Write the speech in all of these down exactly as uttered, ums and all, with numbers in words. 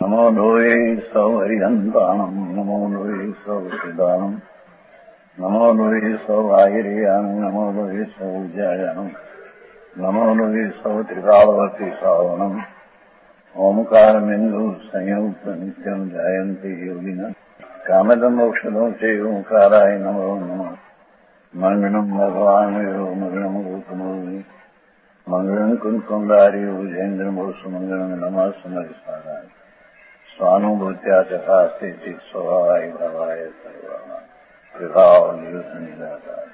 નમો લોહે સૌ હરિહંતાણમ નમો લોહે સૌ સિદ્ધાણમ નમો લોહે સૌ આહિર્યાન નમો લોહે સૌ જયાનમ નમો લોહે સૌ ત્રિકાળવતી શ્રાવણમ ઓમકારમિંદુ સંયુક્ત નિત્યમ જાયંતી યોગિના કામદમ ઔષધો છે ઓંકારાય નમો નમઃ મંગળમ ભગવાન મંગળમ ગોતમોહિ મંગળમ કુંકુંડારી ઉજેન્દ્રમોસુ મંગળમ નમઃ સમરિસારાય સ્વાનુભૂત્યા ચકાસ્તે ચિત સ્વભાવાય ભાવાય સર્વા વિભાવ નિદાતા.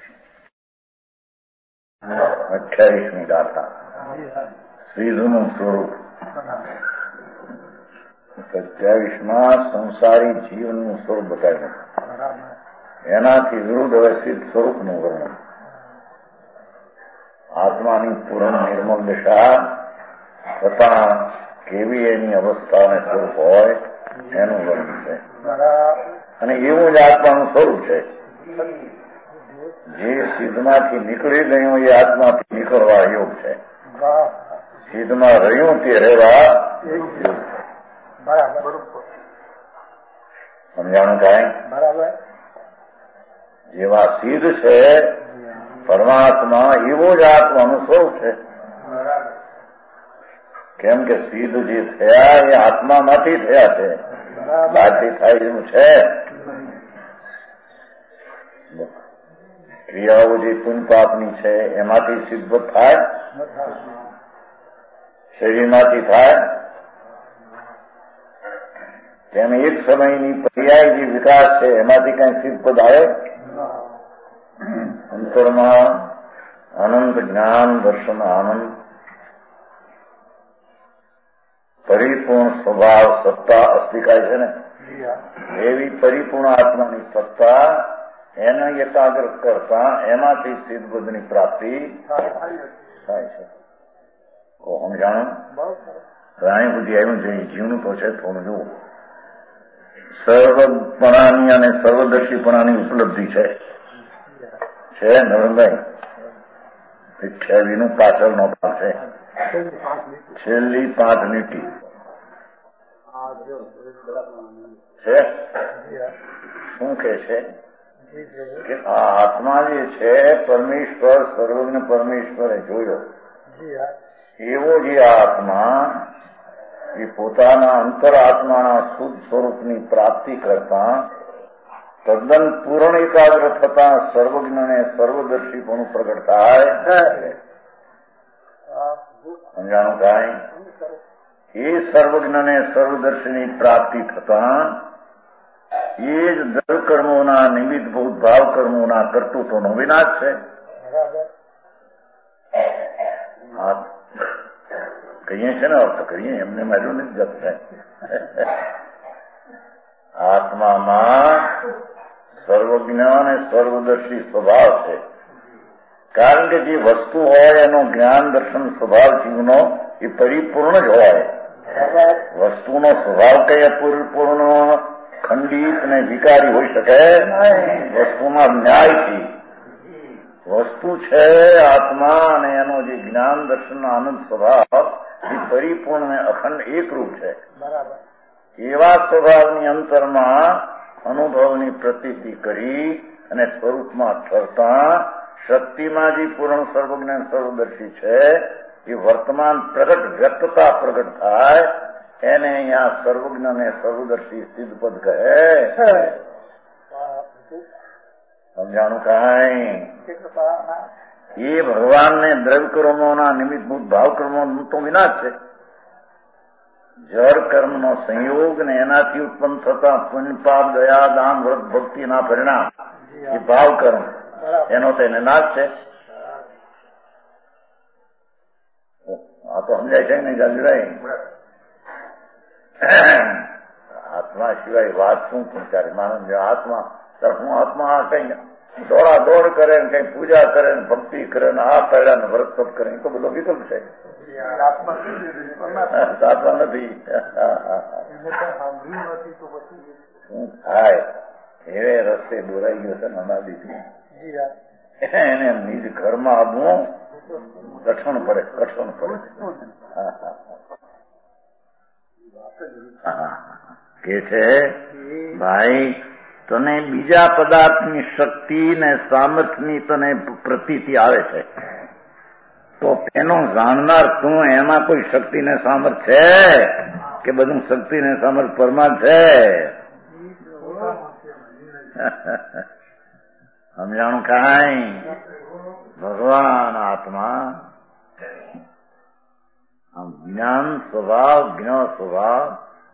અઠ્યાવીસમી ગાથા શ્રીધુનું સ્વરૂપ. સત્યાવીસમાં સંસારી જીવનનું સ્વરૂપ બતાવ્યું. એનાથી વિરુદ્ધ હવે સિદ્ધ સ્વરૂપનું વર્ણન. આત્માની પૂર્ણ નિર્મલ દશા તથા કેવી એની અવસ્થા અને સ્વરૂપ હોય એનું વર્ણન છે. અને એવું જ આત્માનું સ્વરૂપ છે. જે સિદ્ધમાંથી નીકળી ગયું એ આત્માથી નીકળવા યોગ છે. સિદ્ધમાં રહ્યું તે રહેવા યોગ છે. સમજાણું કાંઈ? બરાબર. જેવા સિદ્ધ છે પરમાત્મા એવું જ આત્માનું સ્વરૂપ છે. કેમ કે સિદ્ધ જે થયા એ આત્મામાંથી થયા છે, બહારથી થાય એવું છે. ક્રિયાઓ જે પુણ્ય પાપની છે એમાંથી સિદ્ધ થાય, શરીરમાંથી થાય. તેમ એક સમયની પર્યાય જે વિકાસ છે એમાંથી કઈ સિદ્ધ પદ આવે? અંતરમાં અનંત જ્ઞાન દર્શન આનંદ પરિપૂર્ણ સ્વભાવ સત્તા અસ્તિકાય છે ને, એવી પરિપૂર્ણ આત્માની સત્તા એને એકાગ્ર કરતા એમાંથી સિદ્ધ બુદ્ધની પ્રાપ્તિ થાય છે. સમજાણું? અહીં બુદ્ધિ આવ્યું છે જીવનું તો છે થોડું જુઓ. સર્વપણાની અને સર્વદર્શીપણાની ઉપલબ્ધિ છે છે નરેન્દ્રભાઈ. અઠ્યાવીસ નું પાછળનો ભાગ છે. છેલ્લી પાંચ લીટી છે. શું કે છે કે આ આત્મા જે છે પરમેશ્વર સર્વજ્ઞ પરમેશ્વરે જોયો એવો જે આત્મા એ પોતાના અંતર આત્માના શુદ્ધ સ્વરૂપની પ્રાપ્તિ કરતા તદ્દન પૂર્ણ એકાગ્ર થતા સર્વજ્ઞ ને સર્વદર્શી પણ પ્રગટ થાય. સમજાણું કાંઈ? એ સર્વજ્ઞ ને સર્વદર્શીની પ્રાપ્તિ થતા એ જ દળ કર્મોના નિમિત્તભૂત ભાવ કર્મોના કર્તૃત્વનો વિનાશ છે. કહીએ છે ને અર્થ કરીએ એમને માર્યું નથી જપશે. આત્મામાં સર્વજ્ઞ અને સર્વદર્શી સ્વભાવ છે. કારણ કે જે વસ્તુ હોય એનો જ્ઞાન દર્શન સ્વભાવ જીવનો એ પરિપૂર્ણ જ હોય. વસ્તુનો સ્વભાવ કઈ પરિપૂર્ણ ખંડિત અને વિકારી હોઈ શકે? વસ્તુમાં ન્યાયથી વસ્તુ છે આત્મા અને એનો જે જ્ઞાન દર્શન આનંદ સ્વભાવ એ પરિપૂર્ણ અને અખંડ એકરૂપ છે. એવા સ્વભાવની અંતરમાં અનુભવની પ્રતીતિ કરી અને સ્વરૂપમાં ઠરતા શક્તિમાં જે પૂર્ણ સર્વજ્ઞ સર્વદર્શી છે એ વર્તમાન પ્રગટ વ્યક્તતા પ્રગટ થાય એને અહીંયા સર્વજ્ઞ ને સર્વદર્શી સિદ્ધપદ કહે. સમજાણું કાંઈ? એ ભગવાનને દ્રવ્ય કર્મોના નિમિત્તભૂત ભાવ કર્મોનો તો વિનાશ છે. જળ કર્મનો સંયોગ ને એનાથી ઉત્પન્ન થતા પુણ્ય પાપ દયા દાન વ્રત ભક્તિના પરિણામ એ ભાવ કર્મ એનો તો એને નાશ છે. આ તો સમજાય છે ને જાજરાય? આત્મા સિવાય વાત શું ત્યારે માનવ આત્મા હું આત્મા કઈ દોડા દોડ કરે ને કઈ પૂજા કરે ને ભક્તિ કરે ને આ પહેલા ને વ્રત તપ કરે તો બધો વિકલ્પ છે. આત્મા નથી. શું થાય એવે રસ્તે દોરાઈ ગયો છે અનાદિથી. એને નિજ ઘરમાં આવવું કઠણ પડે કઠણ પડે. કે છે ભાઈ તને બીજા પદાર્થની શક્તિ ને સામર્થ્યની તને પ્રતીતિ આવે છે તો તેનો જાણનાર તું એમાં કોઈ શક્તિ ને સામર્થ છે કે બધું શક્તિ ને સામર્થ પરમાર્થ છે? સમજાણું કાંઈ? ભગવાન આત્મા આમ જ્ઞાન સ્વભાવ જ્ઞ સ્વભાવ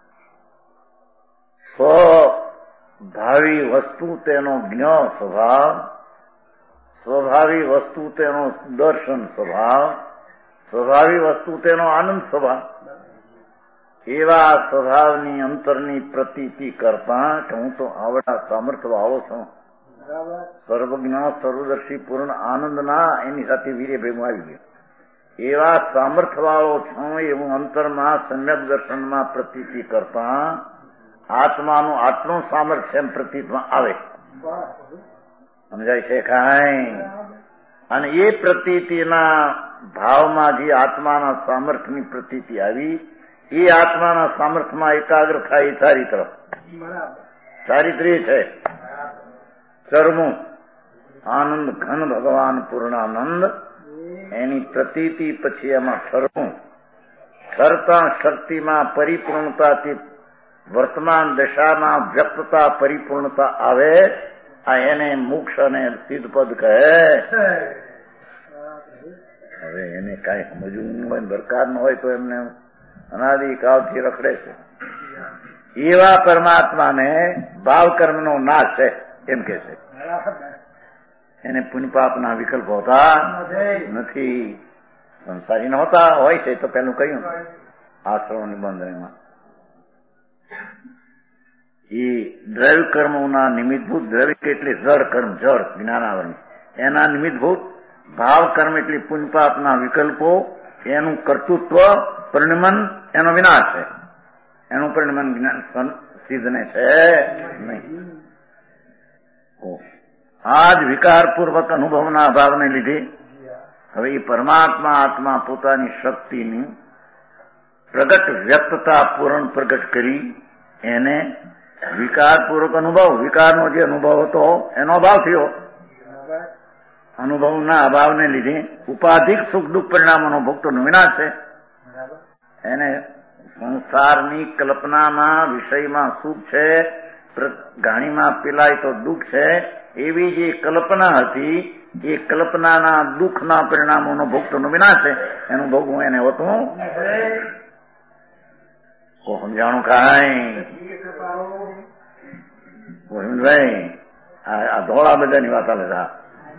સ્વભાવી વસ્તુ તેનો જ્ઞ સ્વભાવ, સ્વભાવી વસ્તુ તેનો દર્શન સ્વભાવ, સ્વભાવી વસ્તુ તેનો આનંદ સ્વભાવ. એવા સ્વભાવની અંતરની પ્રતીતિ કરતા કે હું તો આવડા સામર્થ્ય વાળો છું, સર્વજ્ઞ સર્વદર્શી પૂર્ણ આનંદના એની સાથે વીર્ય ભેગું આવી ગયું. એવા સામર્થ્ય વાળો છું એવું અંતરમાં સમ્યક દર્શનમાં પ્રતીતિ કરતા આત્માનું આટલું સામર્થ્ય એમ પ્રતીતમાં આવે. સમજાય છે કાંઈ? અને એ પ્રતીતિના ભાવમાં જે આત્માના સામર્થ્યની પ્રતીતિ આવી એ આત્માના સામર્થ્યમાં એકાગ્ર થાય એ ચારિત્ર. ચારિત્ર્ય છે ચરમું આનંદ ઘન ભગવાન પૂર્ણાનંદ એની પ્રતીતિ પછી એમાં ઠરવું. ઠરતા શક્તિમાં પરિપૂર્ણતાથી વર્તમાન દશામાં વ્યક્તતા પરિપૂર્ણતા આવે. આ એને મોક્ષ અને સિદ્ધપદ કહે. હવે એને કઈ સમજવું હોય દરકાર ન હોય તો એમને અનાદિકાળથી રખડે છે. એવા પરમાત્માને ભાવ કર્મનો નાશ છે એમ કે છે. એને પુણ્યપાપના વિકલ્પ હોતા નથી. સંસારી નહોતા હોય છે તો પેલું કહ્યું આશ્રમ નિબંધમાં એ દ્રવ્ય કર્મોના નિમિત્તભૂત. દ્રવ્ય એટલે જળ કર્મ, જળ જ્ઞાનાવરણ એના નિમિત્તભૂત. ભાવ કર્મ એટલે પુણ્યપાપના વિકલ્પો. એનું કર્તૃત્વ પરિણમન એનો વિનાશ છે. એનું પરિણમન જ્ઞાન સિદ્ધને છે નહીં. આ જ વિકારપૂર્વક અનુભવના અભાવને લીધે હવે એ પરમાત્મા આત્મા પોતાની શક્તિની પ્રગટ વ્યક્તતા પૂર્ણ પ્રગટ કરી એને વિકારપૂર્વક અનુભવ. વિકારનો જે અનુભવ હતો એનો અભાવ થયો. અનુભવના અભાવને લીધે ઉપાધિક સુખ દુઃખ પરિણામોનો ભોગતોનો વિનાશ છે. એને સંસારની કલ્પનામાં વિષયમાં સુખ છે, ઘાણીમાં પીલાય તો દુઃખ છે, એવી જે કલ્પના હતી એ કલ્પનાના દુઃખના પરિણામોનો ભોગતોનો વિનાશ છે. એનું ભોગવું એને હોતું સમજાણું કાંઈ? ભાઈ આ ધોળા બધાની વાત આવે છે.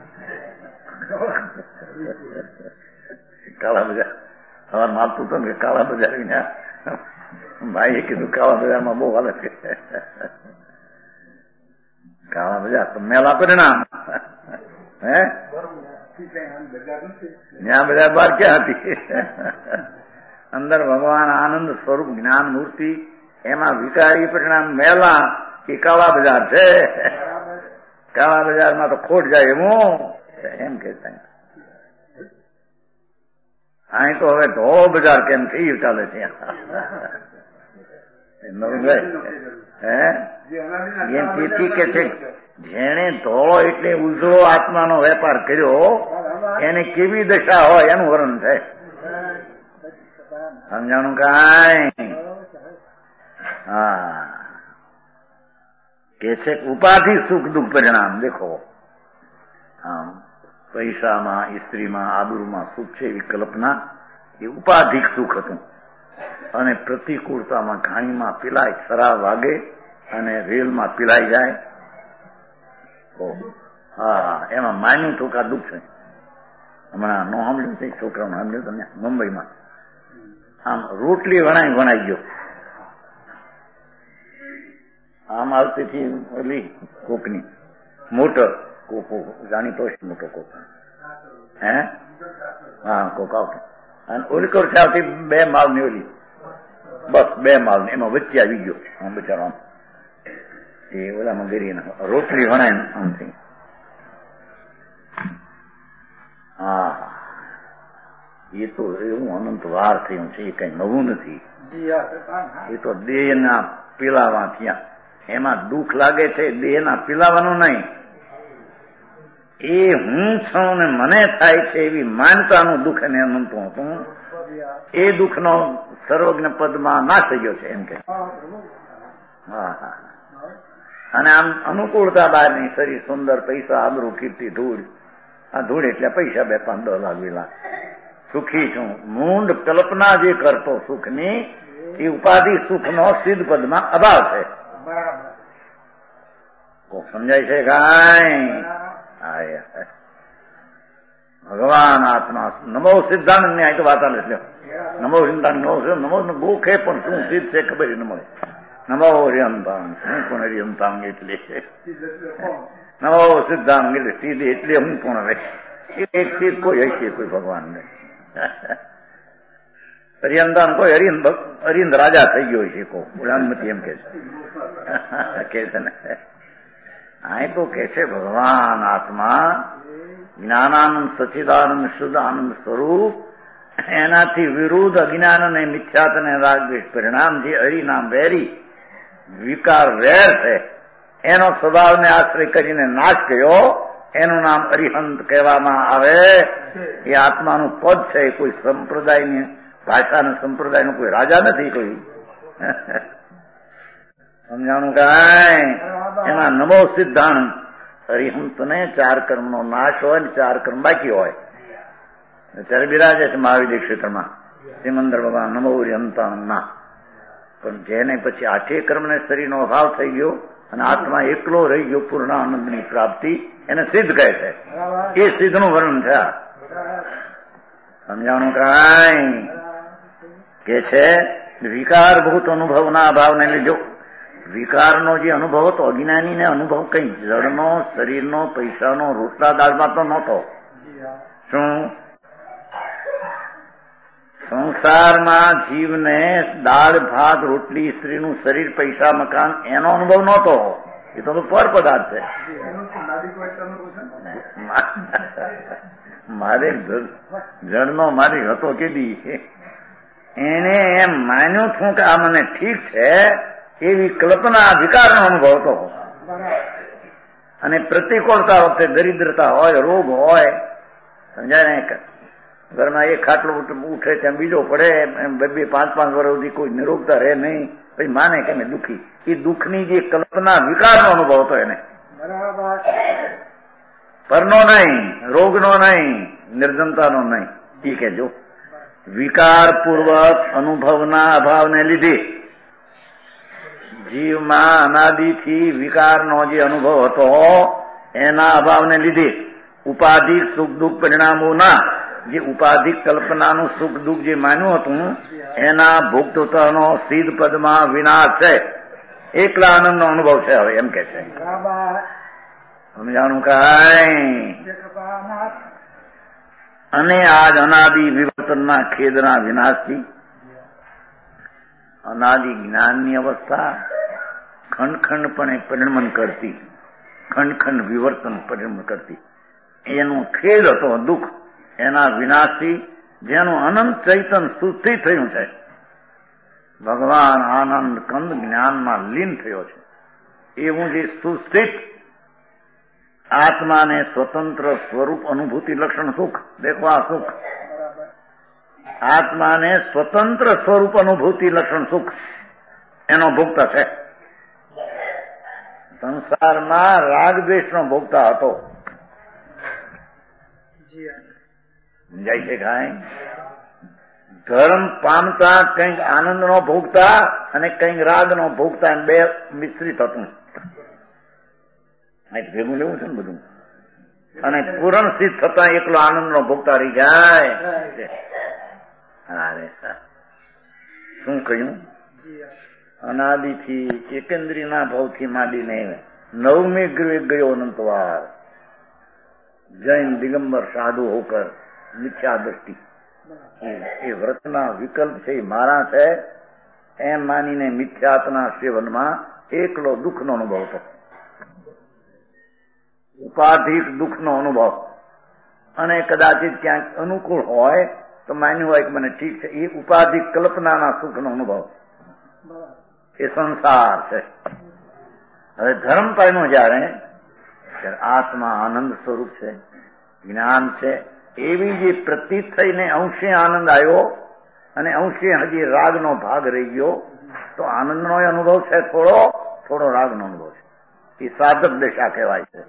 કાળા બજાર સવાર માલતું હતું કે કાળા બજાર ભાઈએ કીધું કાળા બજારમાં બહુ હાલત છે. કાળા બજાર તો મેલા પરિણામ હે ત્યાં બધા બાર ક્યાં હતી? અંદર ભગવાન આનંદ સ્વરૂપ જ્ઞાન મૂર્તિ એમાં વિકારી પરિણામ મેલા એ કાળા બજાર છે. કાળા બજારમાં તો ખોટ જાય એમ એમ કે અહીં તો હવે ધોળો બજાર કેમ થઈ ચાલે છે. હે તેથી કે છે જેને ધોળો એટલે ઉજળો આત્માનો વેપાર કર્યો એને કેવી દશા હોય એનું વર્ણન થાય. સમજાણું કાંઈ? હા કે છે ઉપાધિ સુખ દુઃખ પરિણામ. દેખો આમ પૈસામાં સ્ત્રીમાં આબરૂમાં સુખ છે એવી કલ્પના એ ઉપાધિક સુખ હતું. અને પ્રતિકૂળતામાં ઘાણીમાં પીલાય, શરાબ વાગે અને રેલમાં પીલાઈ જાય. હા એમાં માન્યું ઠોકા દુઃખ છે. હમણાં નો સાંભળ્યું છે છોકરાનું સાંભળ્યું તમને મુંબઈમાં આમ રોટલી વણાઈ વણાઈ ગયો. આમ આવતીથી ઓલી કોકની મોટર કોકો જાણીતો છે મોટો કોક હે હા કોક આવતો અને ઓલી કોર આવતી બે માલ ની ઓલી બસ બે માલ ને એમાં વચ્ચે આવી ગયો. આમ બચારો આમ એ ઓલામાં ગરી રોટલી વણાય આમથી. હા એ તો એવું અનંત વાર થયું છે, એ કઈ નવું નથી. એ તો દેહના પીલાવા થયા, એમાં દુઃખ લાગે છે દેહના પીલાવાનું નહીં, એ હું છું ને મને થાય છે એવી માનતાનું દુઃખ એને અનંત હતું. એ દુઃખનો સર્વજ્ઞ પદમાં ના થઈ ગયો છે એમ કે. હા હા. અને આમ અનુકૂળતા બહારની શરીર સુંદર, પૈસા, આબરૂ, કીર્તિ, ધૂળ. આ ધૂળ એટલે પૈસા બે પાંચ દસ લાખ બે લાખ. સુખી છું. મૂંડ કલ્પના જે કરતો સુખની એ ઉપાધિ સુખનો સિદ્ધ પદમાં અભાવ છે. સમજાય છે કાંઈ? ભગવાન આત્મા નમો સિદ્ધાંત ની આ તો વાત આલે છે. નમો સિદ્ધાંત નમો નમો ગોખે પણ શું સિદ્ધ છે ખબર ન મળે. નમો હરિયંતાંગ હું પણ હરિયંતાંગ એટલે નમો સિદ્ધાંગ એટલે સીધી એટલે હું પણ હવે એક ચીજ કોઈ હશે કોઈ ભગવાન ને. હરિયંતાંગ કોઈ હરિંદ હરિંદ રાજા થઈ ગયો છે કો ઉડાનમતી એમ કે છે કે છે ને. આ તો કે છે ભગવાન આત્મા જ્ઞાનાનંદ સચિદાનંદ શુદ્ધ આનંદ સ્વરૂપ, એનાથી વિરુદ્ધ અજ્ઞાન અને મિથ્યાત અને રાગદ્વેષ પરિણામ જે હરિનામ વેરી વિકાર વેર છે, એનો સ્વભાવને આશ્રય કરીને નાશ કર્યો, એનું નામ અરિહંત કહેવામાં આવે. એ આત્માનું પદ છે, કોઈ સંપ્રદાયની ભાષાના સંપ્રદાયનો કોઈ રાજા નથી કોઈ. સમજાણું કાંઈ? એમાં નમો સિદ્ધાંત હરિહંત ને ચાર કર્મનો નાશ હોય ને ચાર કર્મ બાકી હોય ત્યારે બિરાજે છે મહાવિદ્ય ક્ષેત્રમાં સિમંદર ભગવાન નમો હરિહંતાંગ ના. પણ જેને પછી આઠે કર્મને શરીરનો અભાવ થઈ ગયો અને આત્મા એકલો રહી ગયો પૂર્ણ આનંદની પ્રાપ્તિ, એને સિદ્ધ કહે છે. એ સિદ્ધનું વર્ણન છે. સમજાણું કાંઈ? કે છે વિકારભૂત અનુભવના અભાવને લીધો. વિકારનો જે અનુભવ હતો અજ્ઞાનીને અનુભવ કઈ જળનો, શરીરનો, પૈસાનો, રોટલા દાળમાં તો નહોતો. શું સંસારમાં જીવને દાળ ભાત રોટલી સ્ત્રીનું શરીર પૈસા મકાન એનો અનુભવ નહોતો. એ તો પર પદાર્થ છે. મારે જળનો મારી હતો કીધી એને એમ માન્યું છું કે આ મને ઠીક છે એવી કલ્પના વિકારનો અનુભવ હતો. અને પ્રતિકૂળતા વખતે દરિદ્રતા હોય, રોગ હોય, સમજાય ને, ઘરમાં એક ખાટલો ઉઠે તેમ બીજો પડે, બે બે પાંચ પાંચ વર્ષ સુધી કોઈ નિરોગતા રહે નહીં, પછી માને કે મેં દુઃખી. એ દુઃખની જે કલ્પના વિકારનો અનુભવ હતો એને, પરનો નહીં, રોગનો નહીં, નિર્જનતાનો નહીં. એ કહેજો વિકાર પૂર્વક અનુભવના અભાવને લીધે જીવમાં અનાદિથી વિકારનો જે અનુભવ હતો એના અભાવને લીધે ઉપાધિક સુખ દુઃખ પરિણામોના જે ઉપાધિક કલ્પનાનું સુખ દુઃખ જે માન્યું હતું એના ભોગતોનો સિદ્ધ પદમાં વિનાશ છે. એકલા આનંદનો અનુભવ છે હવે એમ કે છે. સમજાણું કાંઈ? અને આજ અનાદિ વિવર્તનના ખેદના વિનાશથી અનાદિ જ્ઞાનની અવસ્થા ખંડખંડપણે પરિણમન કરતી, ખંડખંડ વિવર્તન પરિણમન કરતી, એનો ખેદ હતો દુઃખ, એના વિનાશથી જેનું અનંત ચૈતન સુસ્થિત થયું છે. ભગવાન આનંદ કંદ જ્ઞાનમાં લીન થયો છે. એવું જે સુસ્થિત આત્માને સ્વતંત્ર સ્વરૂપ અનુભૂતિ લક્ષણ સુખ, દેખો આ સુખ આત્માને સ્વતંત્ર સ્વરૂપ અનુભૂતિ લક્ષણ સુખ એનો ભોગતા છે. સંસારમાં રાગ દ્વેષનો ભોગતા હતો. સમજાય છે કાંઈ? ધર્મ પામતા કંઈક આનંદનો ભોગતા અને કંઈક રાગનો ભોગતા બે મિશ્રિત હતું. ભેગું લેવું છે ને બધું. અને પૂરણ સિદ્ધ થતા એકલો આનંદનો ભોગતા રહી જાય. અરે શું કહ્યું? અનાદિથી એકેન્દ્રીના ભાવથી માંડીને નવમી ગૃહ ગયો અનંતવાર. જૈન દિગંબર સાધુ હોકર મિથ્યા દ્રષ્ટિ એ વ્રતના વિકલ્પ છે, એ મારા છે એમ માનીને મિથ્યાત્મના સેવનમાં એકલો દુઃખનો અનુભવ હતો. ઉપાધિક દુઃખનો અનુભવ. અને કદાચિત ક્યાંક અનુકૂળ હોય તો માન્યું હોય કે મને ઠીક છે. એ ઉપાધિ કલ્પનાના સુખનો અનુભવ, એ સંસાર છે. હવે ધર્મ પામ્યો જયારે ત્યારે આત્મા આનંદ સ્વરૂપ છે, જ્ઞાન છે. એવી જે પ્રતીત થઈને અંશે આનંદ આવ્યો અને અંશે હજી રાગનો ભાગ રહી ગયો, તો આનંદનો અનુભવ છે થોડો થોડો રાગનો અનુભવ છે. એ સાધક દશા કહેવાય છે.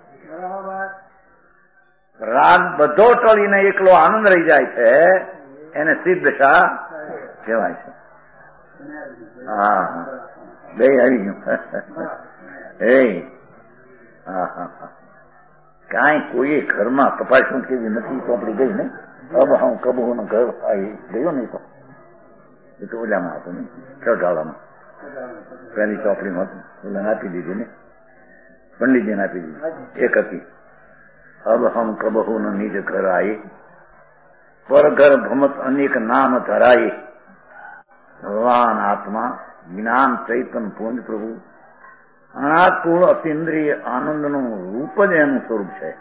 રાગ બધો ટળીને એકલો આનંદ રહી જાય છે, એને સિદ્ધ દશા કહેવાય છે. હા હા બે આવી ગયું. એ હા હા હા કાંઈ કોઈ ઘરમાં તપાસવું કેવી નથી તો આપડી ગઈ ને. અબ હું કબૂ નું ઘર ગયો નહીં તો એ તો ઓલામાં હતું ને, ચઢાળામાં પહેલી ચોપડીમાં હતું. ઓલાને આપી દીધી ને, પંડિતજીને આપી દીધી. એક હતી અબ હમ કબહુ ન નિજ ઘર આયે પર ઘર ભમત અનેક નામ ધરાયે. ભગવાન આત્મા જ્ઞાન ચૈતન પુંજ પ્રભુ અનાત્પૂર્ણ અતિન્દ્રિય આનંદનું રૂપ જ એનું સ્વરૂપ છે.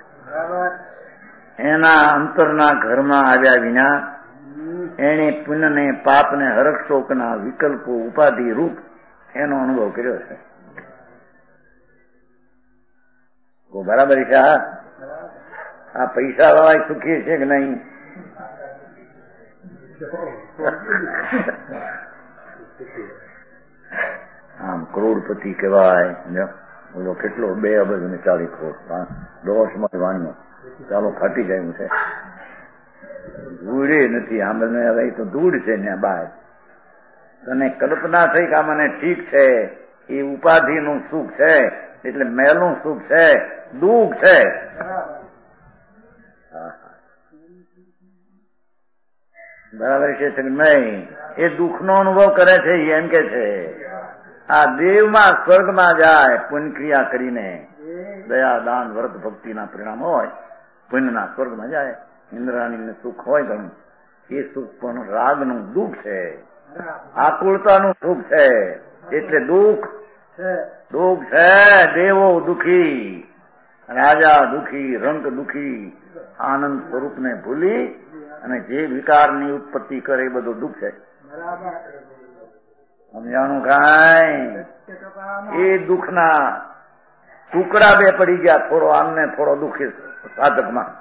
એના અંતરના ઘરમાં આવ્યા વિના એને પુણ્યને પાપને હરક શોકના વિકલ્પો ઉપાધિ રૂપ એનો અનુભવ કર્યો છે. બરાબર છે. આ પૈસા વાળા સુખી છે કે નહીં? આમ કરોડપતિ કહેવાય. બોલો કેટલો બે અબજ ને ચાલીસ કરોડ દોષમાં વાણીઓ ચાલો ફાટી જાય છે. ધૂળે નથી આમ હવે તો ધૂળ છે ને બહાર. તને કલ્પના થઈ કે આ મને ઠીક છે, એ ઉપાધિનું સુખ છે, એટલે મેલું સુખ છે, દુઃખ છે. બરાબર છે કે નહીં? એ દુઃખનો અનુભવ કરે છે. એમ કે છે આ દેવમાં સ્વર્ગમાં જાય પુણ્યક્રિયા કરીને, દયા દાન વ્રત ભક્તિના પરિણામ હોય, પુણ્યના સ્વર્ગમાં જાય. ઇન્દ્રાણીને સુખ હોય ઘણું, એ સુખ પણ રાગનું દુઃખ છે, આકુળતાનું સુખ છે. એટલે દુઃખ દુઃખ છે. દેવો દુઃખી, રાજા દુઃખી, રંક દુઃખી, આનંદ સ્વરૂપને ભૂલી અને જે વિકારની ઉત્પત્તિ કરે એ બધું દુઃખ છે. સમજાણું કાંઈ? એ દુઃખના ટુકડા બે પડી ગયા, થોડો આમને થોડો દુઃખ સાધકમાં.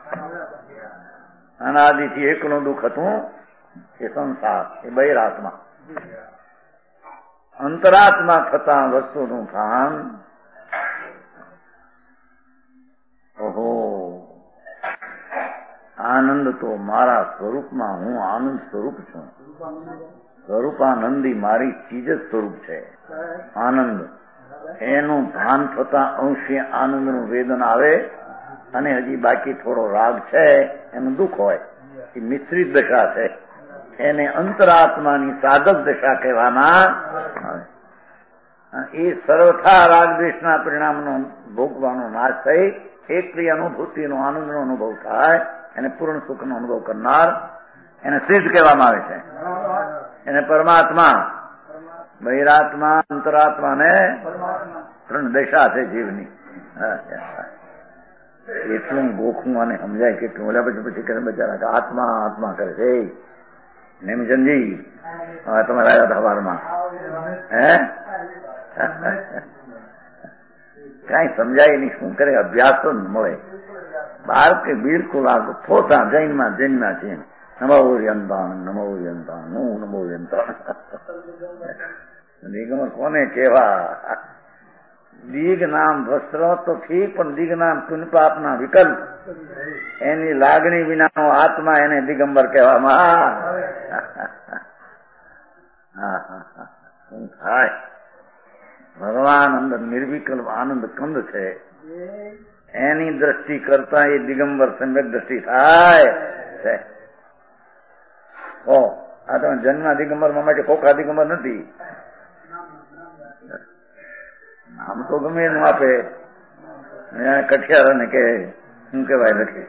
અનાદિથી એકનું દુઃખ હતું એ સંસાર, એ બહિરાત્મા. અંતરાત્મા થતા વસ્તુનું ભાન, ઓહો આનંદ તો મારા સ્વરૂપમાં, હું આનંદ સ્વરૂપ છું. સ્વરૂપાનંદી મારી ચીજ જ સ્વરૂપ છે આનંદ. એનું ભાન થતા અંશે આનંદનું વેદન આવે અને હજી બાકી થોડો રાગ છે, એનું દુઃખ હોય. એ મિશ્રિત દશા છે. એને અંતરાત્માની સાધક દશા કહેવામાં આવે. એ સર્વથા રાગ દ્વેષના પરિણામનો ભોગવાનો નાશ થઈ એકલી અનુભૂતિનો આનંદનો અનુભવ થાય, એને પૂર્ણ સુખનો અનુભવ કરનાર એને સિદ્ધ કહેવામાં આવે છે. એને પરમાત્મા, બહિરાત્મા, અંતરાત્મા ને ત્રણ દશા છે જીવની. એટલું ગોખું અને સમજાય કેટલું. ઓલા પછી પછી કરે બચારા આત્મા આત્મા કરે છે. નેમચંદજી તમારા આવ્યા હતા વારમાં, હે કઈ સમજાય નહીં. શું કરે? અભ્યાસ તો મળે બાર કે બિલકુલ આ થોતા જૈનમાં જૈનમાં છે. નમો યંતાન નમો યંતાન હું નમો યંતાન. દિગમ કોને કેવા? દિગ નામ વસ્ત્ર તો ઠીક, પણ દિગ નામ પુન પાપના વિકલ્પ, એની લાગણી વિનાનો આત્મા, એને દિગંબર કહેવામાં. શું થાય? ભગવાન અંદર નિર્વિકલ્પ આનંદ કંદ છે. એની દ્રષ્ટિ કરતા એ દિગંબર સમ્યક દ્રષ્ટિ થાય છે. ઓ આ તમે જન્મ દિગંબર માં માટે ખોખા દિગંબર નથી. નામ તો ગમે એનું આપે. કઠિયાર ને કે શું કેવાય નથી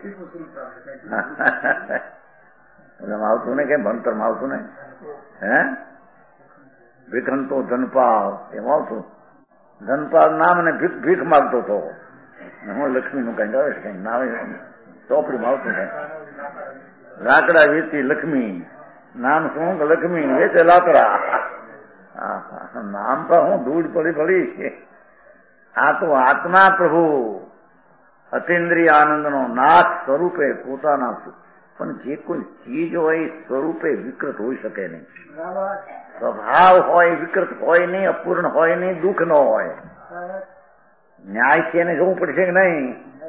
આવતું ને, કેમ ભણતરમાં આવતું ને, હે ભીખંતો ધનપાલ એમ આવતું. ધનપાલ નામ ને ભીખ ભીખ માગતો હતો. હું લક્ષ્મી નું કઈ આવે છે, કઈ નામ ચોપડીમાં આવતું કઈ. લાકડા વેચી લક્ષ્મી, નામ શું લક્ષ્મી વેચે લાકડા. નામ તો હું ધૂળ પડી પડી. આ તો આત્મા પ્રભુ અતિન્દ્રિય આનંદનો નાથ સ્વરૂપે પોતાના, પણ જે કોઈ ચીજ હોય સ્વરૂપે વિકૃત હોઈ શકે નહીં. સ્વભાવ હોય વિકૃત હોય નહીં, અપૂર્ણ હોય નહીં, દુઃખ ન હોય. ન્યાય છે એને જોવું પડશે કે નહીં?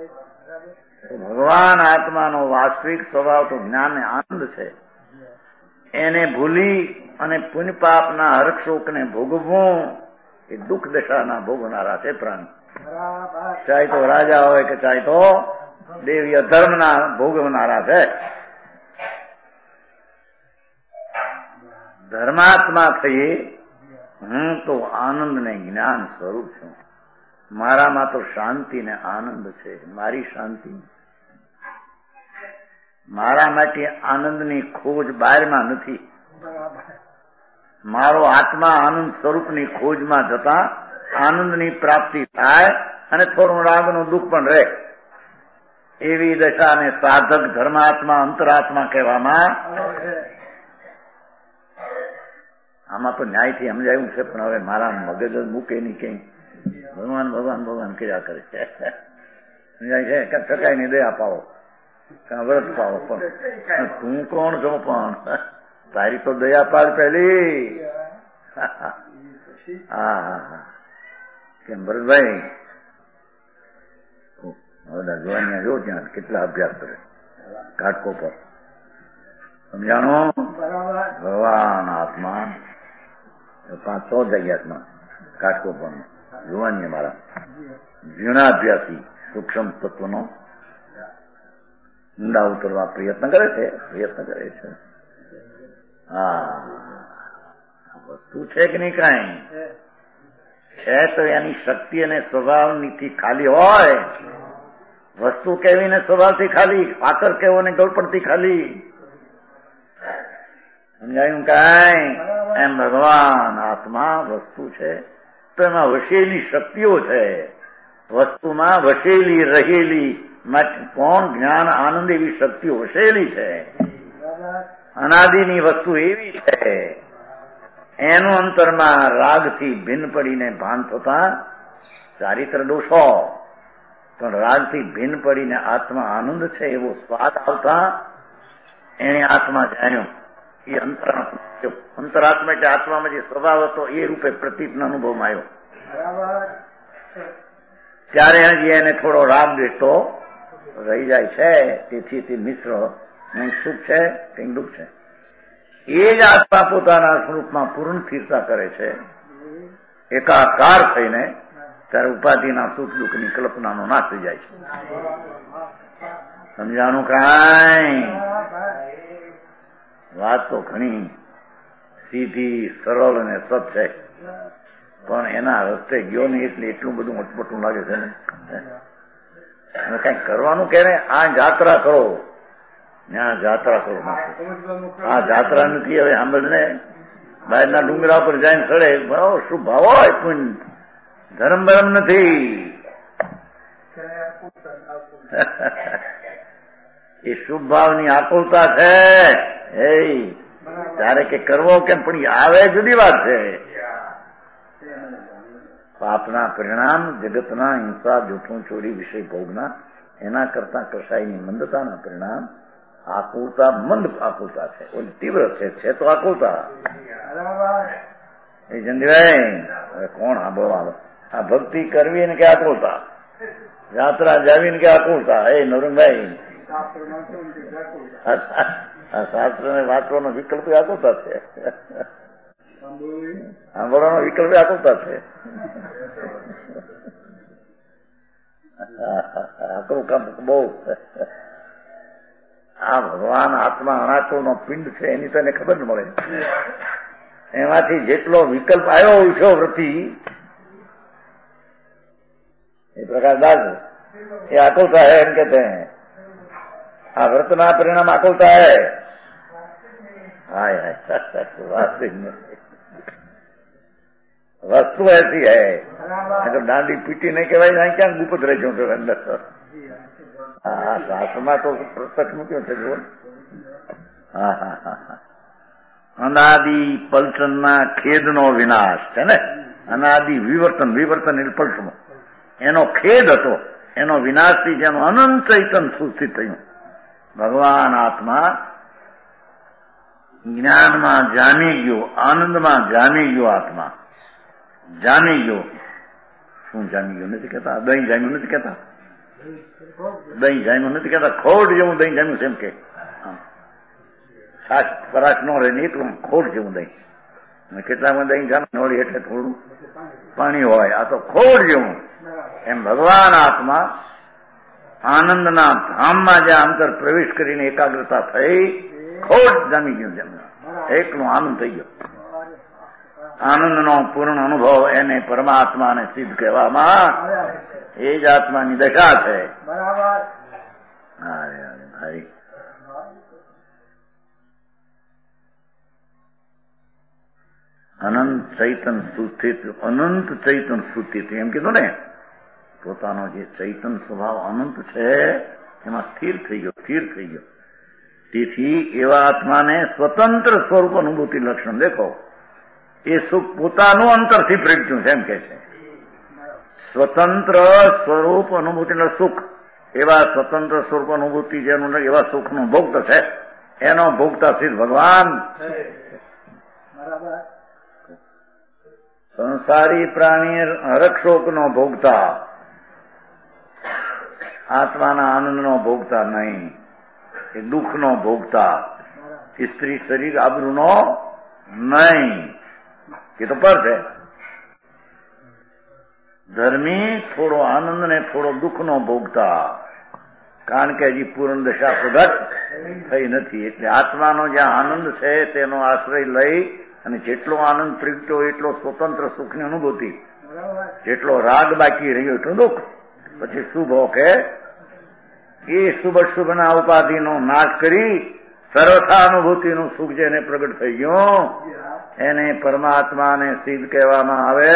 ભગવાન આત્માનો વાસ્તવિક સ્વભાવ તો જ્ઞાન ને આનંદ છે. એને ભૂલી અને પુણ્ય પાપના હરક્ષોકને ભોગવવું એ દુઃખ દશાના ભોગવનારા છે પ્રાણી. ચાહે તો રાજા હોય કે ચાહે તો દેવી અધર્મના ભોગવનારા છે. ધર્માત્મા થઈએ હું તો આનંદ ને જ્ઞાન સ્વરૂપ છું. મારામાં તો શાંતિ ને આનંદ છે. મારી શાંતિ, મારા માટે આનંદની ખોજ બહારમાં નથી. મારો આત્મા આનંદ સ્વરૂપની ખોજમાં જતા આનંદની પ્રાપ્તિ થાય અને થોડું રાગનું દુઃખ પણ રહે. એવી દશાને સાધક ધર્માત્મા અંતરાત્મા કહેવામાં. આમાં તો ન્યાયથી સમજાયું છે, પણ હવે મારા મગજ મૂકે નહીં કઈ. ભગવાન ભગવાન ભગવાન કર્યા કરે છે. સમજાય છે કે ટકાઈ ની દયા પાવો, વ્રત પાવો, પણ તું કોણ છો? પણ તારી તો દયા પાડ પહેલી. હા હા હા કેમ ભરતભાઈ? બધા જોવાની જો ત્યાં કેટલા અભ્યાસ કરે ઘાટકો પર. સમજાણો? ભગવાન આત્મા પાંચ છ જગ્યામાં ઘાટકો પર જોવાની મારા ઝીણા અભ્યાસી સૂક્ષ્મ તત્વનો ઊંડા ઉતરવા પ્રયત્ન કરે છે પ્રયત્ન કરે છે. હા વસ્તુ છે કે નહીં? કાંઈ છે તો એની શક્તિ અને સ્વભાવથી ખાલી હોય. વસ્તુ કેવી ને સ્વભાવથી ખાલી, પાત્ર કેવો ને ગળપણથી ખાલી. સમજાયું? કાંઈ એમ ભગવાન આત્મા વસ્તુ છે તો એમાં વસેલી શક્તિઓ છે. વસ્તુમાં વસેલી રહેલી કોણ? જ્ઞાન આનંદ એવી શક્તિઓ વસેલી છે. અનાદિની વસ્તુ એવી છે. એનું અંતરમાં રાગથી ભિન્ન પડીને ભાન થતા ચારિત્ર દોષો, પણ રાગથી ભિન્ન પડીને આત્મા આનંદ છે એવો સ્વાદ આવતા એને આત્મા જાણ્યો. એ અંતરાત્મા અંતરાત્મા એટલે આત્મામાં જે સ્વભાવ હતો એ રૂપે પ્રતીતનો અનુભવમાં આવ્યો. ત્યારે હજી એને થોડો રાગ દેતો રહી જાય છે. તેથી તે મિશ્ર કંઈક સુખ છે કંઈક દુઃખ છે. એ જ આત્મા પોતાના સ્વરૂપમાં પૂર્ણ સ્થિરતા કરે છે એકાકાર થઈને, ત્યારે ઉપાધિના સુખ દુઃખની કલ્પનાનો નાશ થઈ જાય છે. સમજાણું? કાંઈ વાત તો ઘણી સીધી સરળ અને સત છે, પણ એના રસ્તે ગયો નહીં એટલે એટલું બધું અટપટું લાગે છે ને. અને કઈક કરવાનું કે આ જાત્રા કરો, ત્યાં જાત્રા કરો. આ જાત્રા નથી હવે સાંભળને. બહારના ડુંગરા પર જઈને સડે બરાબર શું ભાવ હોય, પણ ધર્મ બરમ નથી. એ શુભ ભાવની આકુલતા છે. એ ત્યારે કે કરવો કેમ, પણ આવે જુદી વાત છે. પાપના પરિણામ જગતના હિંસા, જૂઠું, ચોરી, વિષય ભોગના, એના કરતા કસાઈની મંદતાના પરિણામ આકુલતા, મંદ આકુલતા છે. ઓલી તીવ્ર છે છે તો આકુલતા. એ જંદીભાઈ હવે કોણ સાંભળવા? આ ભક્તિ કરવી ને કે આકુલતા, યાત્રા જાવી ને કે આકુલતા? એ નરુણભાઈ આ શાસ્ત્ર ને વાંચવાનો વિકલ્પ આકુલતા છે. સાંભળવાનો વિકલ્પ આકુલતા છે. આકરું કામ બહુ. આ ભગવાન આત્મા અનાકુળ નો પિંડ છે એની તો એને ખબર ન મળે. એમાંથી જેટલો વિકલ્પ આવ્યો હોય છે વૃત્તિ એ પ્રકાર દાસ એ આકુલતા है એમ कहते हैं. આ વ્રતના પરિણામ આકુલતા है. हाय हाय वास्तविक में वस्तु ऐसी है. अगर डांडी पीटी नहीं कहवाई यहाँ क्या गुप्त रह जाऊं तो अंदर. હા શાસ્ત્રમાં તો પ્રત્યક્ષ મૂક્યો છે. જો હા હા હા હા અનાદિ પલટનના ખેદનો વિનાશ છે ને. અનાદિ વિવર્તન, વિવર્તન એટલે પલટનો, એનો ખેદ હતો, એનો વિનાશથી જેનું અનંત ચૈતન સૂચિત થયું. ભગવાન આત્મા જ્ઞાનમાં જામી ગયો, આનંદમાં જામી ગયો. આત્મા જામી ગયો. શું જામી ગયો નથી કહેતા? દહીં જામ્યું નથી કહેતા? દહીં જામ્યું નથી કહેતા? ખોડ જેવું દહીં જામ્યું છે એમ કે. છાશ પરાશ નો રહે ને એટલું ખોડ જેવું દહીં. કેટલામાં દહીં જામે વળી એટલે થોડું પાણી હોય, આ તો ખોડ જેવું. એમ ભગવાન આત્મા આનંદના ધામમાં જ્યાં અંતર પ્રવેશ કરીને એકાગ્રતા થઈ, ખોડ જામી ગયું છે, એકલું આનંદ થઈ ગયો. આનંદનો પૂર્ણ અનુભવ એને પરમાત્માને સિદ્ધ કહેવામાં, એ જ આત્માની દશા છે. બરાબર. ભાઈ અનંત ચૈતન સુસ્થિત, અનંત ચૈતન સુસ્થિત એમ કીધું ને. પોતાનો જે ચૈતન સ્વભાવ અનંત છે એમાં સ્થિર થઈ ગયો, સ્થિર થઈ ગયો. તેથી એવા આત્માને સ્વતંત્ર સ્વરૂપ અનુભૂતિ લક્ષણ દેખો. એ સુખ પોતાનું અંતરથી પ્રગટ્યું છે એમ કે છે. સ્વતંત્ર સ્વરૂપ અનુભૂતિ સુખ, એવા સ્વતંત્ર સ્વરૂપ અનુભૂતિ જેનું એવા સુખનું ભોગત છે, એનો ભોગતા સિદ્ધ ભગવાન. સંસારી પ્રાણી હરક્ષોકનો ભોગતા, આત્માના આનંદનો ભોગતા નહીં. એ દુઃખનો ભોગતા, સ્ત્રી શરીર આબરૂનો નહીં. એ તો પર છે. ધર્મી થોડો આનંદ ને થોડો દુઃખનો ભોગતા, કારણ કે હજી પૂર્ણ દશા પ્રગટ થઈ નથી. એટલે આત્માનો જ્યાં આનંદ છે તેનો આશ્રય લઈ અને જેટલો આનંદ પ્રગટ્યો એટલો સ્વતંત્ર સુખની અનુભૂતિ, જેટલો રાગ બાકી રહ્યો એટલું દુઃખ. પછી શુભો કે એ શુભ શુભના ઉપાધિનો નાશ કરી સર્વથા અનુભૂતિનું સુખ જેને પ્રગટ થઈ ગયું એને પરમાત્માને સિદ્ધ કહેવામાં આવે.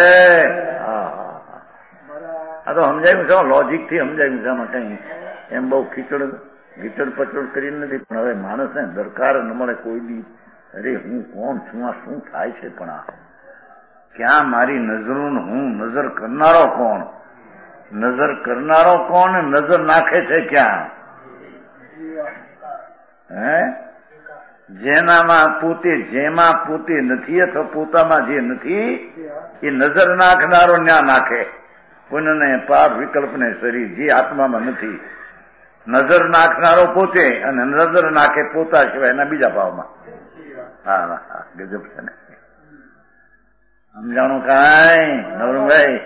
આ તો સમજાયું છે, લોજિક થી સમજાયું છે. આમાં કઈ એમ બહુ ખીચડ ગીચડ પચડ કરીને નથી. પણ હવે માણસને દરકાર ન મળે કોઈ દી, અરે હું કોણ છું, આ શું થાય છે, પણ આ ક્યાં મારી નજરું, હું નજર કરનારો કોણ, નજર કરનારો કોણ, નજર નાખે છે ક્યાં? હે જેનામાં પોતે, જેમાં પોતે નથી અથવા પોતામાં જે નથી એ નજર નાખનારો ન્યા નાખે. પુનઃને પાપ વિકલ્પને શરીર જે આત્મામાં નથી. નજર નાખનારો પોતે અને નજર નાખે પોતા સિવાય એના બીજા ભાવમાં. હા હા ગજબ છે ને. સમજાણું કાંઈ નવરંગભાઈ?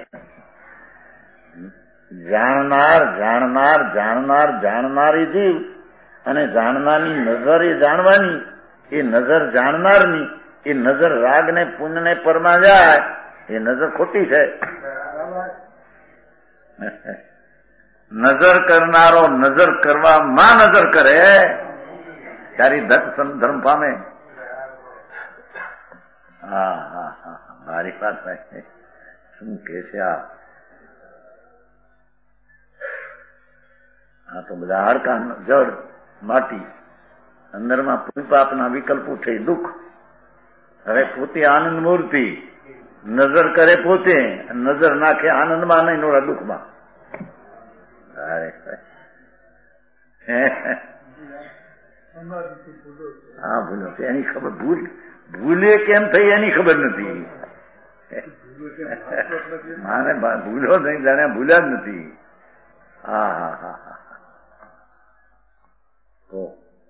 જાણનાર જાણનાર જાણનાર જાણનારી જીવ અને જાણનારની નજર એ જાણવાની, એ નજર જાણનારની, એ નજર રાગ ને પુણ્ય ને પરમાં જાય એ નજર ખોટી છે. નજર કરનારો નજર કરવામાં નજર કરે ત્યારે ધર્મ પામે. હા હા હા મારી વાત ભાઈ શું કે છે આ? આ તો બધા હાડકા જળ માટી, અંદરમાં પુણ્યપાપના વિકલ્પો થઈ દુઃખ. હવે પોતે આનંદ મૂર્તિ, નજર કરે પોતે, નજર નાખે આનંદમાં નહીં નોડા દુઃખમાં. હા ભૂલો એની ખબર, ભૂલ ભૂલે કેમ થઈ એની ખબર નથી. માને ભૂલો નહીં, જાણે ભૂલ્યા જ નથી. હા હા હા હા તો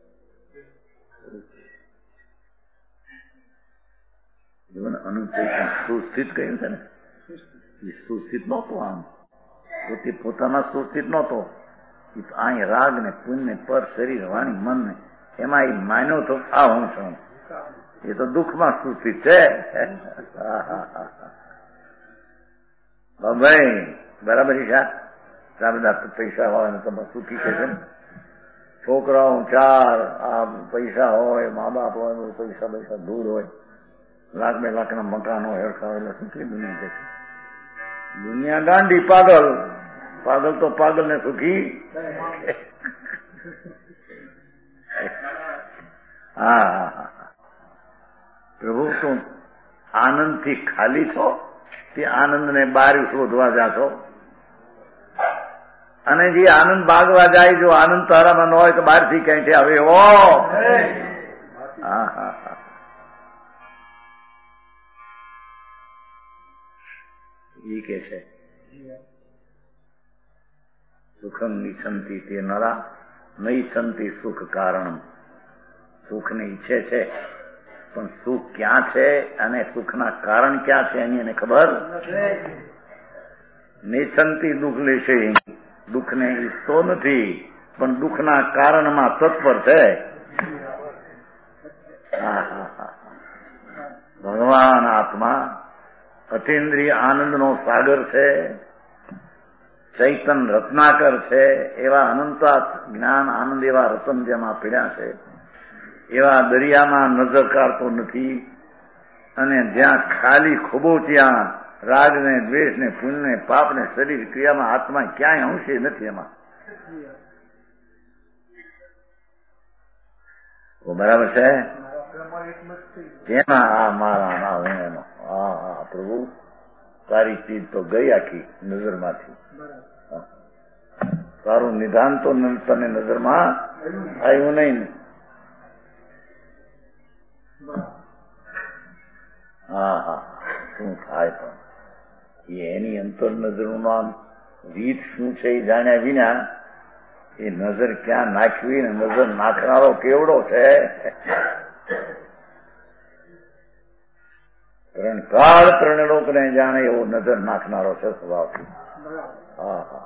અનુચેતન સુસ્થિત કહ્યું છે ને, એ સુસ્થિત નહોતો. આમ પોતે પોતાના સુસ્થિત નહોતો. અહીં રાગ ને પુણ્ય ને પર શરીર વાણી મન ને એમાં એ માન્યો તો આ હું છું. એ તો દુઃખમાં સુસ્થિત છે. ભાઈ બરાબર છે. આ બધા પૈસા હોય ને તમે સુખી છે ને. છોકરાઓ ચાર, આ પૈસા હોય, મા બાપ હોય, પૈસા પૈસા દૂર હોય, લાખ બે લાખ ના મકાન હોય, હરખા હોય, સુખી દુનિયા છે. દુનિયા ગાંડી, પાગલ. પાગલ તો પાગલ ને સુખી. હા હા હા પ્રભુ તું આનંદથી ખાલી છો, તે આનંદને બહાર શોધવા જાશો, અને જે આનંદ ભાગવા જાય, જો આનંદ તારામાં ન હોય તો બહારથી ક્યાંયથી આવે એવો. હા હા હા એ કે છે સુખમ ઈચ્છંતી તે નરા ન ઈચ્છંતી સુખ કારણમ. સુખને ઈચ્છે છે પણ સુખ ક્યાં છે અને સુખના કારણ ક્યાં છે એની એને ખબર. નિચ્છંતી દુઃખ લેશે, દુઃખને ઈચ્છતો નથી પણ દુઃખના કારણમાં તત્પર છે. ભગવાન આત્મા અતિન્દ્રિય આનંદનો સાગર છે, ચૈતન રત્નાકર છે. એવા અનંતા જ્ઞાન આનંદ એવા રતન જેમાં પીડ્યા છે, એવા દરિયામાં નજર કાઢતો નથી. અને જ્યાં ખાલી ખોબો ત્યાં રાગને દ્વેષને પુણ્યને પાપને શરીર ક્રિયામાં આત્મા ક્યાંય અંશે નથી. એમાં બરાબર છે. એમાં આ મારા ના હું એનો હા હા પ્રભુ તારી ચીજ તો ગઈ આખી નજરમાંથી. તારું નિધાન તો તને નજરમાં આવ્યું નહીં. હા હા શું થાય પણ એની અંતર નજરનું નામ રીત શું છે એ જાણ્યા વિના એ નજર ક્યાં નાખવી ને નજર નાખનારો કેવડો છે. ત્રણ કાળ ત્રણ લોકને જાણે એવો નજર નાખનારો છે સ્વભાવથી. હા હા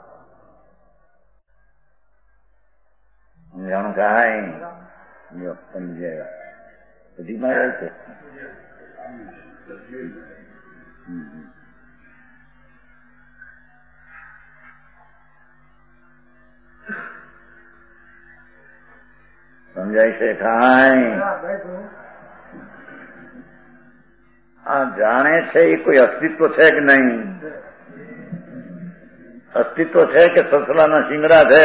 જાણું કાંઈ સમજે બધી મારે છે. સમજાય છે કાંઈ? આ જાણે છે એ કોઈ અસ્તિત્વ છે કે નહીં? અસ્તિત્વ છે કે સસલાના શિંગડા છે?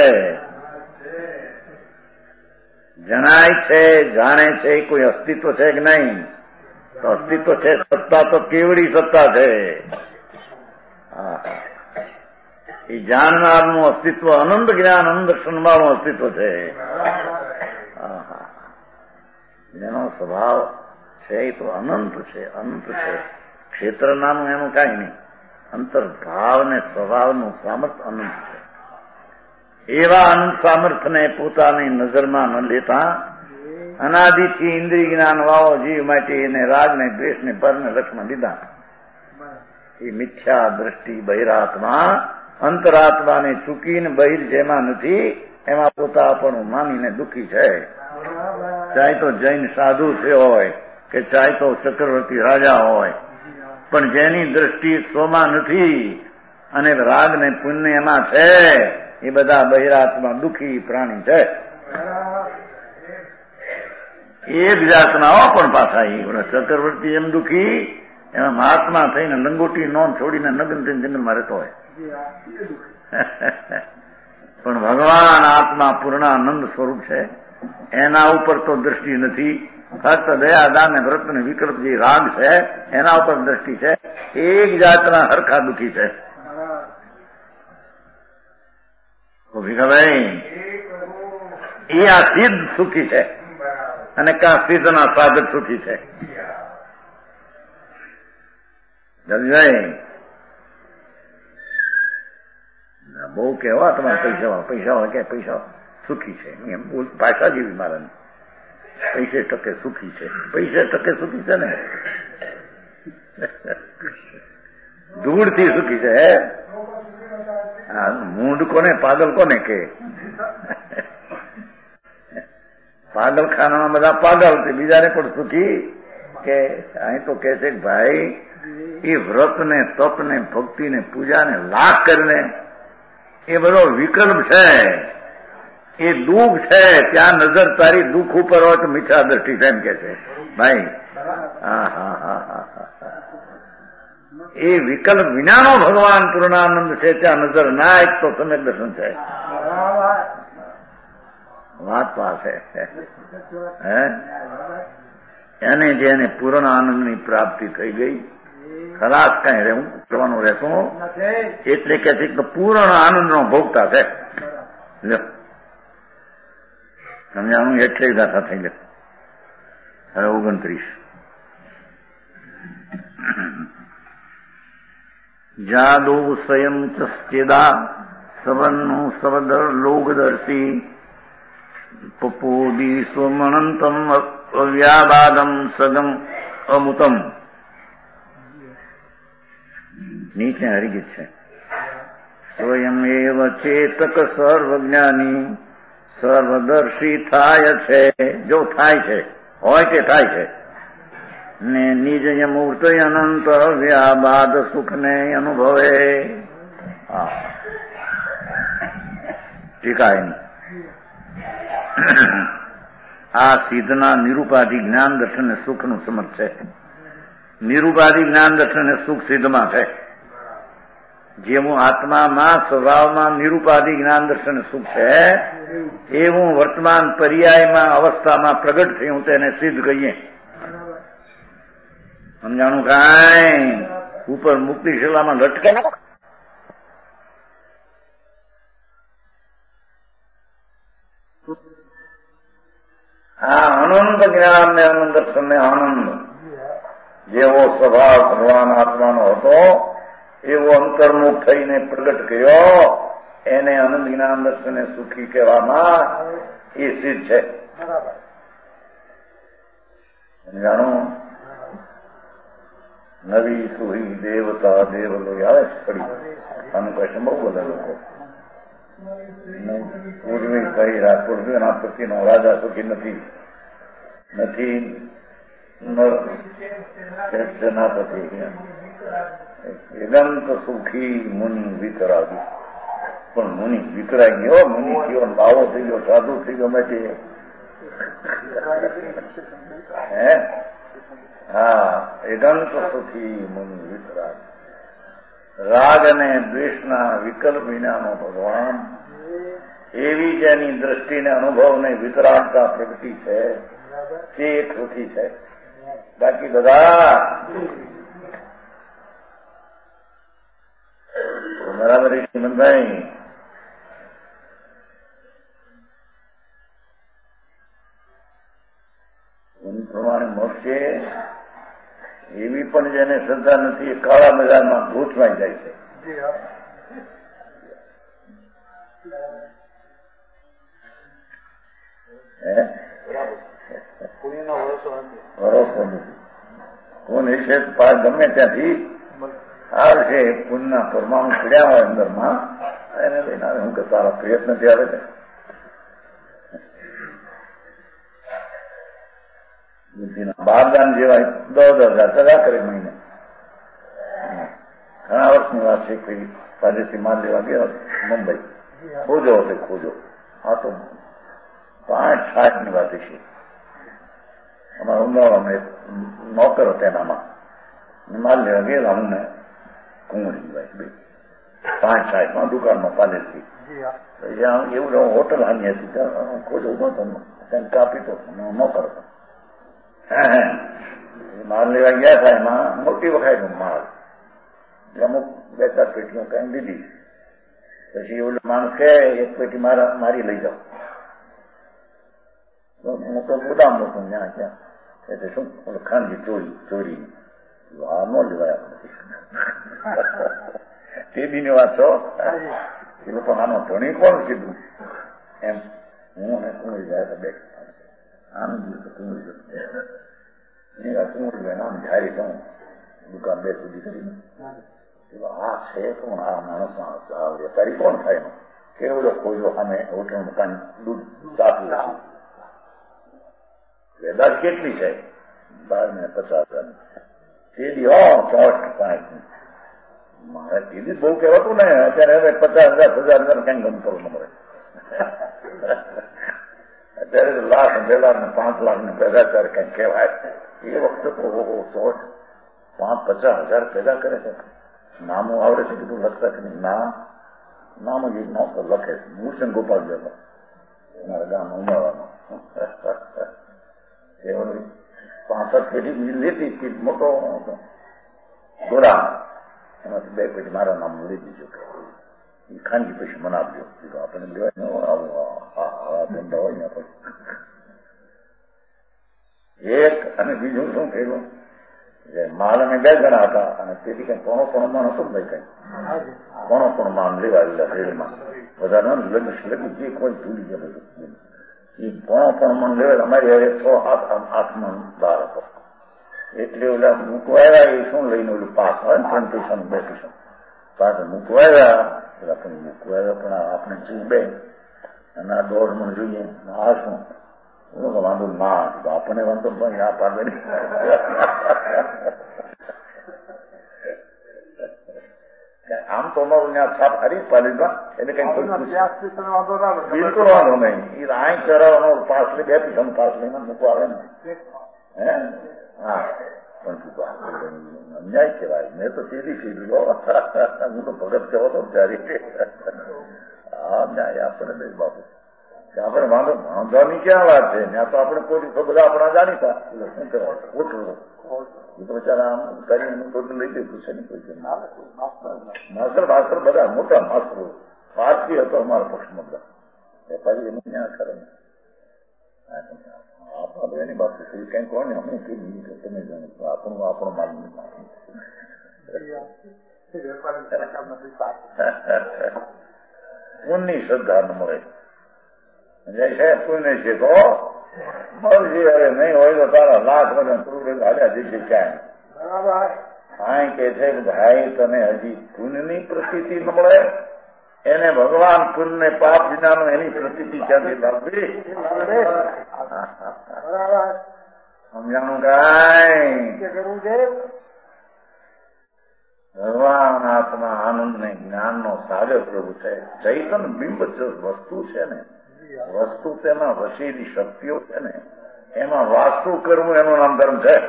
જણાય છે જાણે છે એ કોઈ અસ્તિત્વ છે કે નહીં? તો અસ્તિત્વ છે. સત્તા તો કેવડી સત્તા છે. એ જાણનારનું અસ્તિત્વ અનંત જ્ઞાન અનંત દર્શન વાળું અસ્તિત્વ છે. જેનો સ્વભાવ છે એ તો અનંત છે, અનંત છે. ક્ષેત્ર નામનું એનું કઈ નહીં. અંતર્ભાવ ને સ્વભાવનું સામર્થ્ય અનંત છે. એવા અનંત સામર્થ્યને પોતાની નજરમાં ન લેતા અનાદિથી ઇન્દ્રિય જ્ઞાન વાળો જીવ માટે એને રાગ ને દ્વેષ ને પર ને લક્ષ્મણ લીધા. એ મિથ્યા દ્રષ્ટિ બહિરાત્મા અંતરાત્માને ચૂકીને બહિર જેમાં નથી એમાં પોતા પણ માનીને દુઃખી છે. ચાહે તો જૈન સાધુ છે હોય કે ચાહે તો ચક્રવર્તી રાજા હોય, પણ જેની દ્રષ્ટિ સ્વમાં નથી અને રાગ ને પુણ્ય એમાં છે એ બધા બહિરાત્મા દુઃખી પ્રાણી છે. એક જાતના હો પણ પાછા એ ચક્રવર્તી એમ દુઃખી, એમાં મહાત્મા થઈને લંગોટી નોંધ છોડીને નગન થઈને જંગલમાં રહેતો હોય. પણ ભગવાન આત્મા પૂર્ણાનંદ સ્વરૂપ છે. એના ઉપર તો દ્રષ્ટિ નથી. ફક્ત દયા દાન ને વ્રત ને વિકલ્પ જે રાગ છે એના ઉપર દ્રષ્ટિ છે. એક જાતના હરખા દુઃખી છે. ભાઈ એ આ સિદ્ધ સુખી છે અને કા સિદ્ધના સાધક સુખી છે. બહુ કેવા તમારે પૈસા પૈસા કે પૈસા સુખી છે એમ ભાષા જેવી મારા પૈસે ટકે સુખી છે. પૈસે ટકે સુખી છે ને ધૂળથી સુખી છે. હે હા મૂંઢ કોને પાગલ કોને કે? પાગલખાનામાં બધા પાગલ છે, બીજાને પણ સુખી કે? અહીં તો કે છે ભાઈ એ વ્રત ને તપ ને ભક્તિ ને પૂજા ને લાખ કરીને એ બધો વિકલ્પ છે. એ દુઃખ છે ત્યાં નજર તારી દુઃખ ઉપર હોય તો મીઠા દ્રષ્ટિ છે એમ કે છે ભાઈ. હા હા હા હા હા એ વિકલ્પ વિનાનો ભગવાન પૂર્ણાનંદ છે. ત્યાં નજર ના એક તો સમ્યક દર્શન છે. વાત પાસે હે એને જેને પૂર્ણ આનંદની પ્રાપ્તિ થઈ ગઈ, ખલાસ કઈ રહેવું કરવાનું રહેતું એટલે કે છે કે પૂર્ણ આનંદનો ભોગતા છે. સમજાણું એટલે ગાથા થઈ ગઈ. હવે ઓગણત્રીસ જાદુ સ્વયં ચેદા સવન્નું સવદર લોગદર્શી પપોદી સ્વમનંતમ અવ્યાબાદમ સદમ અમુતમ. નીચે હરિગીત છે. સ્વયં એવ ચેતક સર્વજ્ઞાની સર્વદર્શી થાય છે. જો થાય છે, હોય કે થાય છે ને નિજ મૂર્ત અનંત વ્યાબાદ સુખને અનુભવે. હા ટીકાય નહીં. આ સિદ્ધના નિરૂપાધિ જ્ઞાન દર્શન સુખનું સમજ છે. નિરૂપાધિ જ્ઞાન દર્શન સુખ સિદ્ધમાં છે. જેવું આત્મામાં સ્વભાવમાં નિરૂપાધિ જ્ઞાન દર્શન સુખ છે, એવું વર્તમાન પર્યાયમાં અવસ્થામાં પ્રગટ થયું તેને સિદ્ધ કહીએ. સમજાણું? કાંઈ ઉપર મુક્તિ શિલામાં લટકે હા અનંત જ્ઞાન ને અનંત દર્શન ને આનંદ જેવો સ્વભાવ ભગવાન આત્માનો હતો એવો અંતર્મુખ થઈને પ્રગટ કર્યો, એને આનંદ જ્ઞાન દર્શને સુખી કહેવામાં એ સિદ્ધ છે. જાણો નવી સુહી દેવતા દેવલો આવે પડી આનું કહેશે બહુ બધા લોકો પૂર્વી કહી રહ્યા પૂર્વી ના પતિનો રાજા સુખી નથી નથી સેનાપતિ વેદાંત સુખી મુનિ વિતરાગી. પણ મુનિ વિતરાઈ ગયો, મુનિ થયો, બાવો થઈ ગયો, સાધુ થઈ ગયો, મેં હે હા વેદાંત સુખી મુનિ વિતરાગ. રાગ અને દ્વેષના વિકલ્પ વિનાનો ભગવાન એવી જેની દ્રષ્ટિને અનુભવને વિતરાગતા પ્રગટી છે તે એક સુખી છે. બાકી બધા બરાબર શ્રીમંતભાઈ પ્રમાણે મળશે એવી પણ જેને શ્રદ્ધા નથી એ કાળા મેદાનમાં ભૂતમાં જાય છે. ભરોસો નથી. કોણ એ છે ગમે ત્યાંથી આવશે પુણ્યના પરમાણુ પીડ્યા હોય અંદરમાં એને લઈને આવે. હું કે તારા પ્રયત્નથી આવે છે. બારદાન જેવા દસ દસ હજાર ટકા કરે મહિને. ઘણા વર્ષની વાત છે. કોઈ પાસેથી માલ લેવા ગયો મુંબઈ, ખોજો હશે ખોજો. હા તો પાંચ સાઠ ની વાત છે. અમારા ઉમરાળામાં એક નોકર હતો એનામાં માલ લેવા ગયેલા હું ને કુંવરી ભાઈ બે પાંચ સાઠમાં દુકાનમાં પાલેથી એવું હોટલ હાની હતી ખોજો ઉભો હતો તેને કાપી તો નોકર હતો. માલ લેવા ગયા હતા એમાં મોટી વખાય નું માલ અમુક બે ચાર પેટીઓ કઈ લીધી. પછી એવું માણસ કહે એક પેટી મારા મારી લઈ જાઓ. હું તો ગુદામ હતો ત્યાં ક્યાં એટલે શું ખાનગી ચોરી ચોરી આ ન લેવાય તે દીની વાત છો. એ લોકો આનો ધણી કોણ કીધું એમ હું અને કુંવરી જાય બે આનંદ કુંવરી કુંવરી નામ જારી કહું દુકાન બે સુધી કરીને આ છે કોણ આ માણસ વેપારી કોણ થાય એનો કેવડો ખોજો સામે હોટલ મકાન દૂધ સાફ નથી. વેદાત કેટલી છે? બાર ને પચાસ હજાર તે દી હો ચોટ પાંચ મારે દીદી બહુ કહેવાતું ને અત્યારે હવે પચાસ હજાર પચાસ હજાર કઈ ગમતો મળે. અત્યારે લાખ બે લાખ ને પાંચ લાખ ને પેદા કરે કઈ કહેવાય. એ વખતે તો ચોટ પાંચ પચાસ હજાર પેદા કરે છે. નામો આવડે છે કીધું લખતા કે ના નામ જ નોકર લખે છે. ભૂષણ ગોપાલ જતો અમારા ગામ ઉમાવાનો પાસઠ પેઢી લેતી મોટો ગોળા એમાંથી બે પેઢી મારા નામ લઈ દીધું કે એ ખાનગી પછી મને આપજો કીધું આપણને લેવાય આવું ધંધા હોય ને પણ એક અને બીજું શું થયું માલ અમે બે જણા હતા અને તેથી કઈ પોણો પોણો માણ હતું ભાઈ કઈ પોણો પોણો માન લેવા રેલમાં બધા લગી લગી જે કોઈ ભૂલી ગયા બધું એ પોણો પોણો માન લેવા અમારી હારે છ હાથ આઠ મણ બાર હતો એટલે ઓલા મૂકવાયા એ શું લઈને ઓલું પાસ હોય ને ત્રણ પૈસા બે પૈસા પાસ મૂકવાયા એટલે પણ મૂકવાયા પણ આપણે જીવ બે અને આ દોઢ મણ જોઈએ આ શું વાંધો ના આપણને વાંધો પણ આ પાડે આમ તો અમારું ત્યાં છાપ હારી પાલીમાં એને કઈ બિલકુલ વાંધો નહીં એ આઈ કરાવવાનો પાસ લઈ બે પૈસા પાસ લઈને મૂકવા આવે ને હે હા પણ અન્યાય કહેવાય મેં તો સીધી સીધી હું તો ભગત કહેવો તો ચારી હા ન્યાય આપણે નહીં બાપુ આપણે વાંધો વાંધવાની ક્યાં વાત છે ત્યાં તો આપણે કોઈ બધા આપણા જાણીતા શું કહેવાય ખોટું એ તો બચારા આમ કરીને કોઈ લઈ દીધું છે ને કોઈ માસ્ટર માસ્ટર બધા મોટા માસ્ટરો પારસી હતો અમારા પક્ષમાં બધા વેપારી એનું ત્યાં ખરે આપણા એની બાબત કઈ કોને અમે કેવી તમે જાણે આપણું આપણો માલ પૂનની શ્રદ્ધા ન મળે છે પુણ્ય છે તો મળશે અરે નહીં હોય તો તારા લાખ બધા પૂરું હાલ્યા જશે ક્યાંય હા કે છે કે ભાઈ તને હજી પુણ્યની પ્રતિતિ ન મળે એને ભગવાન પુણ્ય પાપ વિનાનું એની પ્રતિતિ ક્યાંથી લાવવી સમજાણું કઈ ભગવાન આત્મા આનંદ ને જ્ઞાન નો સાગર પ્રભુ છે ચૈતન બિંબ વસ્તુ છે ને વસ્તુ તેમાં વસેલી શક્તિઓ છે ને એમાં વાસ્તુ કરવું એનું નામ ધર્મ છે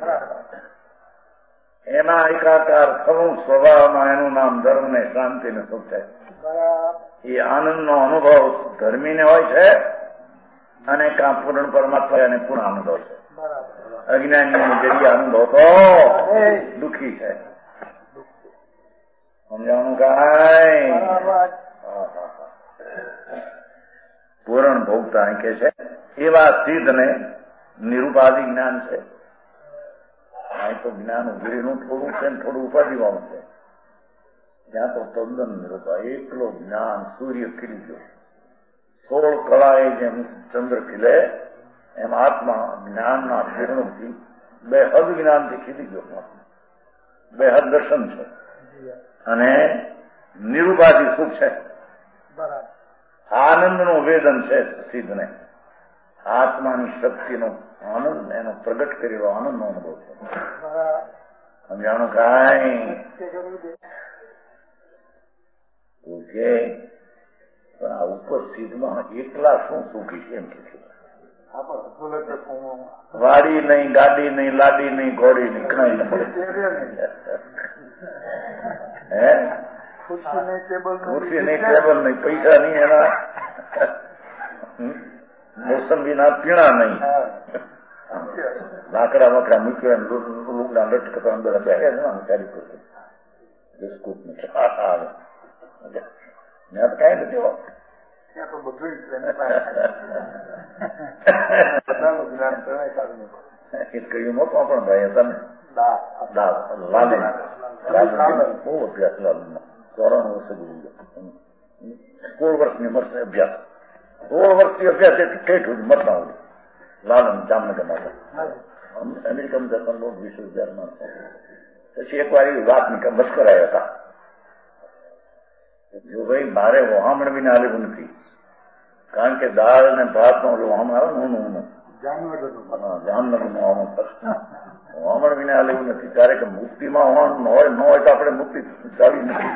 એના એકાકાર થવું સ્વભાવમાં એનું નામ ધર્મ ને શાંતિ ને સુખ છે એ આનંદ નો અનુભવ ધર્મીને હોય છે અને કાં પૂર્ણ પરમાત્મા અને પૂર્ણ આનંદ હોય છે અજ્ઞાની જરી આનંદ હોતો દુઃખી છે સમજાવવાનું કાંઈ પૂરણ ભોગતા કે છે એવા સિદ્ધ ને નિરૂપાધિ જ્ઞાન છે અહીં તો જ્ઞાન ઉઘરીનું થોડું છે ને થોડું ઉપાધિવાનું છે ત્યાં તો તદ્દન નિરૂપા એકલો જ્ઞાન સૂર્ય ખીલી ગયો સોળ કળાએ જેમ ચંદ્ર ખીલે એમ આત્મા જ્ઞાનના કિરણોથી બે હદ જ્ઞાનથી ખીલી ગયો બે હદ દર્શન છે અને નિરૂપાધિ સુખ છે આનંદ નું વેદન છે સિદ્ધને આત્માની શક્તિનો આનંદ એનો પ્રગટ કરેલો આનંદ નો અનુભવ છે સમજાણું કાંઈ ઓકે પણ આ ઉપર સિદ્ધમાં એકલા શું સુખી છે એમ કે છે વાડી નહીં ગાડી નહીં લાડી નહીં ઘોડી નહીં કઈ ન મળે હે ખુરશી નહીં ટેબલ નહીં પૈસા નહીં એના મોસંબી ના પીણા નહીં લાકડા મકડા મૂક્યા લુગડા લટકતા અંદર બેસે ચાલી પડશે બિસ્કુટ ને મેં તો કઈ નથી કહ્યું નતો પણ ભાઈ તમે બહુ અભ્યાસ લાલનો ચોરાણું વર્ષે ગુજરી ગયો સોળ વર્ષની ઉંમર અભ્યાસ સોળ વર્ષથી અભ્યાસ એટલે કેટલું મતના હોય લાલન જામનગરમાં અમેરિકામાં જતા બહુ વિશ્વવિદ્યાલયમાં પછી એક વાર એવી વાત ની બસ કરાયા હતા જો ભાઈ મારે વહામણ વિના લેવું નથી કારણ કે દાળ અને ભાત નો વહામણ આવે ને ઊનું ઊનું જામનગર નું વહામણ વહામણ વિના લેવું નથી ત્યારે કે મુક્તિમાં વહાણ હોય ન હોય તો આપણે મુક્તિ ચાલી નથી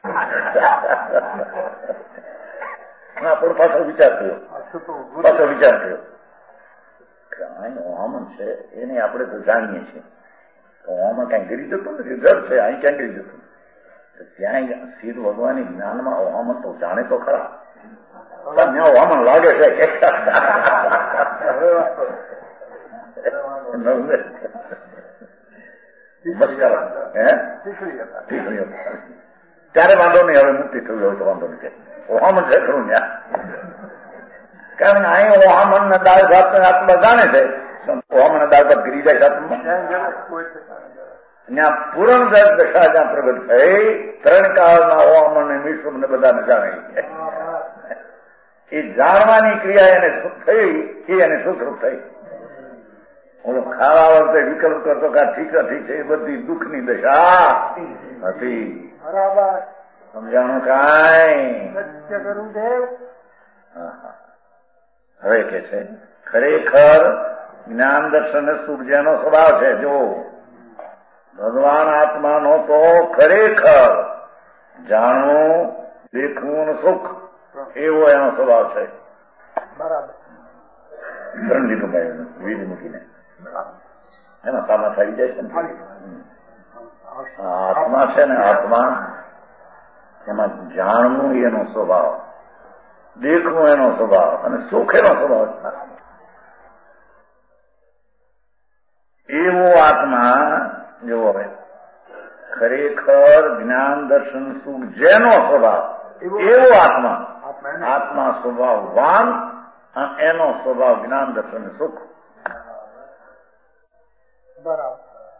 આપણો પાછો વિચાર થયો પાછો વિચાર થયો કે અહીં વહામણ છે એને આપણે તો જાણીએ છીએ વહામણ ક્યાંય ગરી જતું નથી ઘર છે અહીં ક્યાં ગરી જતું ત્યાં સિદ્ધ ભગવાનની જ્ઞાનમાં વહામણ તો જાણે તો ખરા ત્યાં વહામણ લાગે છે બસ કરો હે ઠીકડી ત્યારે વાંધો નહીં. હવે મુક્તિ થયું હોય તો વાંધો નથી. ઓહામણ છે ખરું ત્યાં, કારણ કે અહીં ઓહામણ ના દાળ ભાત આત્મા જાણે છે. ઓહામણ દાળ ભાત ગીરી જાય આત્મા ત્યાં પૂરણ દશા જ્યાં પ્રગટ થઈ ત્રણ કાળના ઓહામણ ને વિશ્વ ને બધાને જાણે. એ જાણવાની ક્રિયા એને સુખ થઈ એ એને સુખરૂપ થઈ. ઓલો ખાવા વખતે વિકલ્પ કરતો કે ઠીક ઠીક છે એ બધી દુઃખની દશા હતી. સમજાણું કાંઈ? હવે કે છે ખરેખર જ્ઞાન દર્શન સુખ જેનો સ્વભાવ છે. જો ભગવાન આત્માનો તો ખરેખર જાણવું દેખવું સુખ એવો એનો સ્વભાવ છે. બરાબર. ત્રણ લીધું ભાઈ વિધ મૂકીને એમાં સામા થઈ જાય છે ને. આત્મા છે ને આત્મા એમાં જાણવું એનો સ્વભાવ, દેખવું એનો સ્વભાવ અને સુખ એનો સ્વભાવ. એવો આત્મા જોવો હવે ખરેખર જ્ઞાન દર્શન સુખ જેનો સ્વભાવ એવો આત્મા આત્મા સ્વભાવવાન એનો સ્વભાવ જ્ઞાન દર્શન સુખ. બરાબર.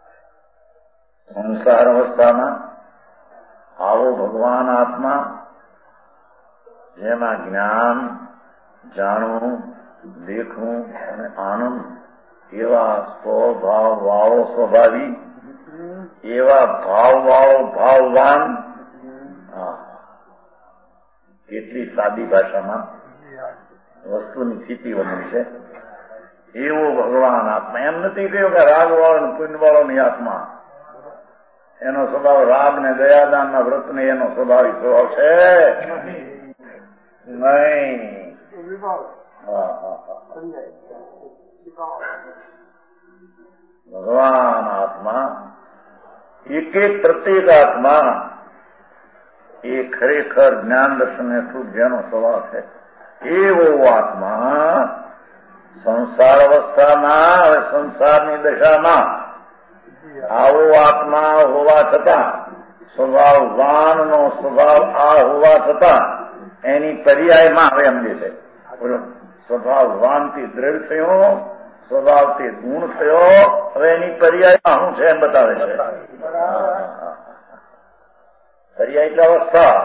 સંસાર અવસ્થામાં આવો ભગવાન આત્મા જેમાં જ્ઞાન જાણવું દેખવું અને આનંદ એવા સ્વભાવ વાળો સ્વભાવી એવા ભાવ વાળો ભાવવાન. કેટલી સાદી ભાષામાં વસ્તુની સ્થિતિ બની છે. એવો ભગવાન આત્મા. એમ નથી કહ્યું કે રાગ વાળો પુણ્ય વાળો ની આત્મા એનો સ્વભાવ રાગ ને દયાદાન ના વ્રત ને એનો સ્વાભાવિક સ્વભાવ છે નહીં. ભગવાન આત્મા એક એક પ્રત્યેક આત્મા એ ખરેખર જ્ઞાન દર્શન ને સુખ જેનો સ્વભાવ છે એવો આત્મા સંસાર અવસ્થામાં હવે સંસારની દશામાં આવો આત્મા હોવા છતાં સ્વભાવવાન નો સ્વભાવ આ હોવા છતાં એની પર્યાયમાં હવે એમ જે છે સ્વભાવવાન થી દ્રઢ થયો, સ્વભાવથી ગુણ થયો. હવે એની પર્યાયમાં શું છે એમ બતાવે છે. પર્યાય એટલે અવસ્થા.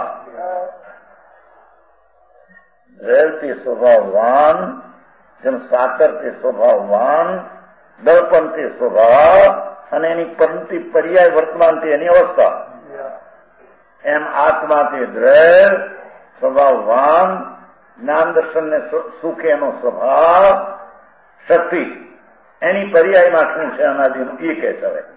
દ્રઢથી સ્વભાવવાન, જેમ સાકર તે સ્વભાવવાન, દર્પણ તે સ્વભાવ અને એની પંક્તિ પર્યાય વર્તમાન તે એની અવસ્થા. એમ આત્મા તે દ્રઢ સ્વભાવવાન, જ્ઞાન દર્શન ને સુખ એનો સ્વભાવ, શક્તિ એની પર્યાયમાં શું છે અનાદિનું એ કે છે. હવે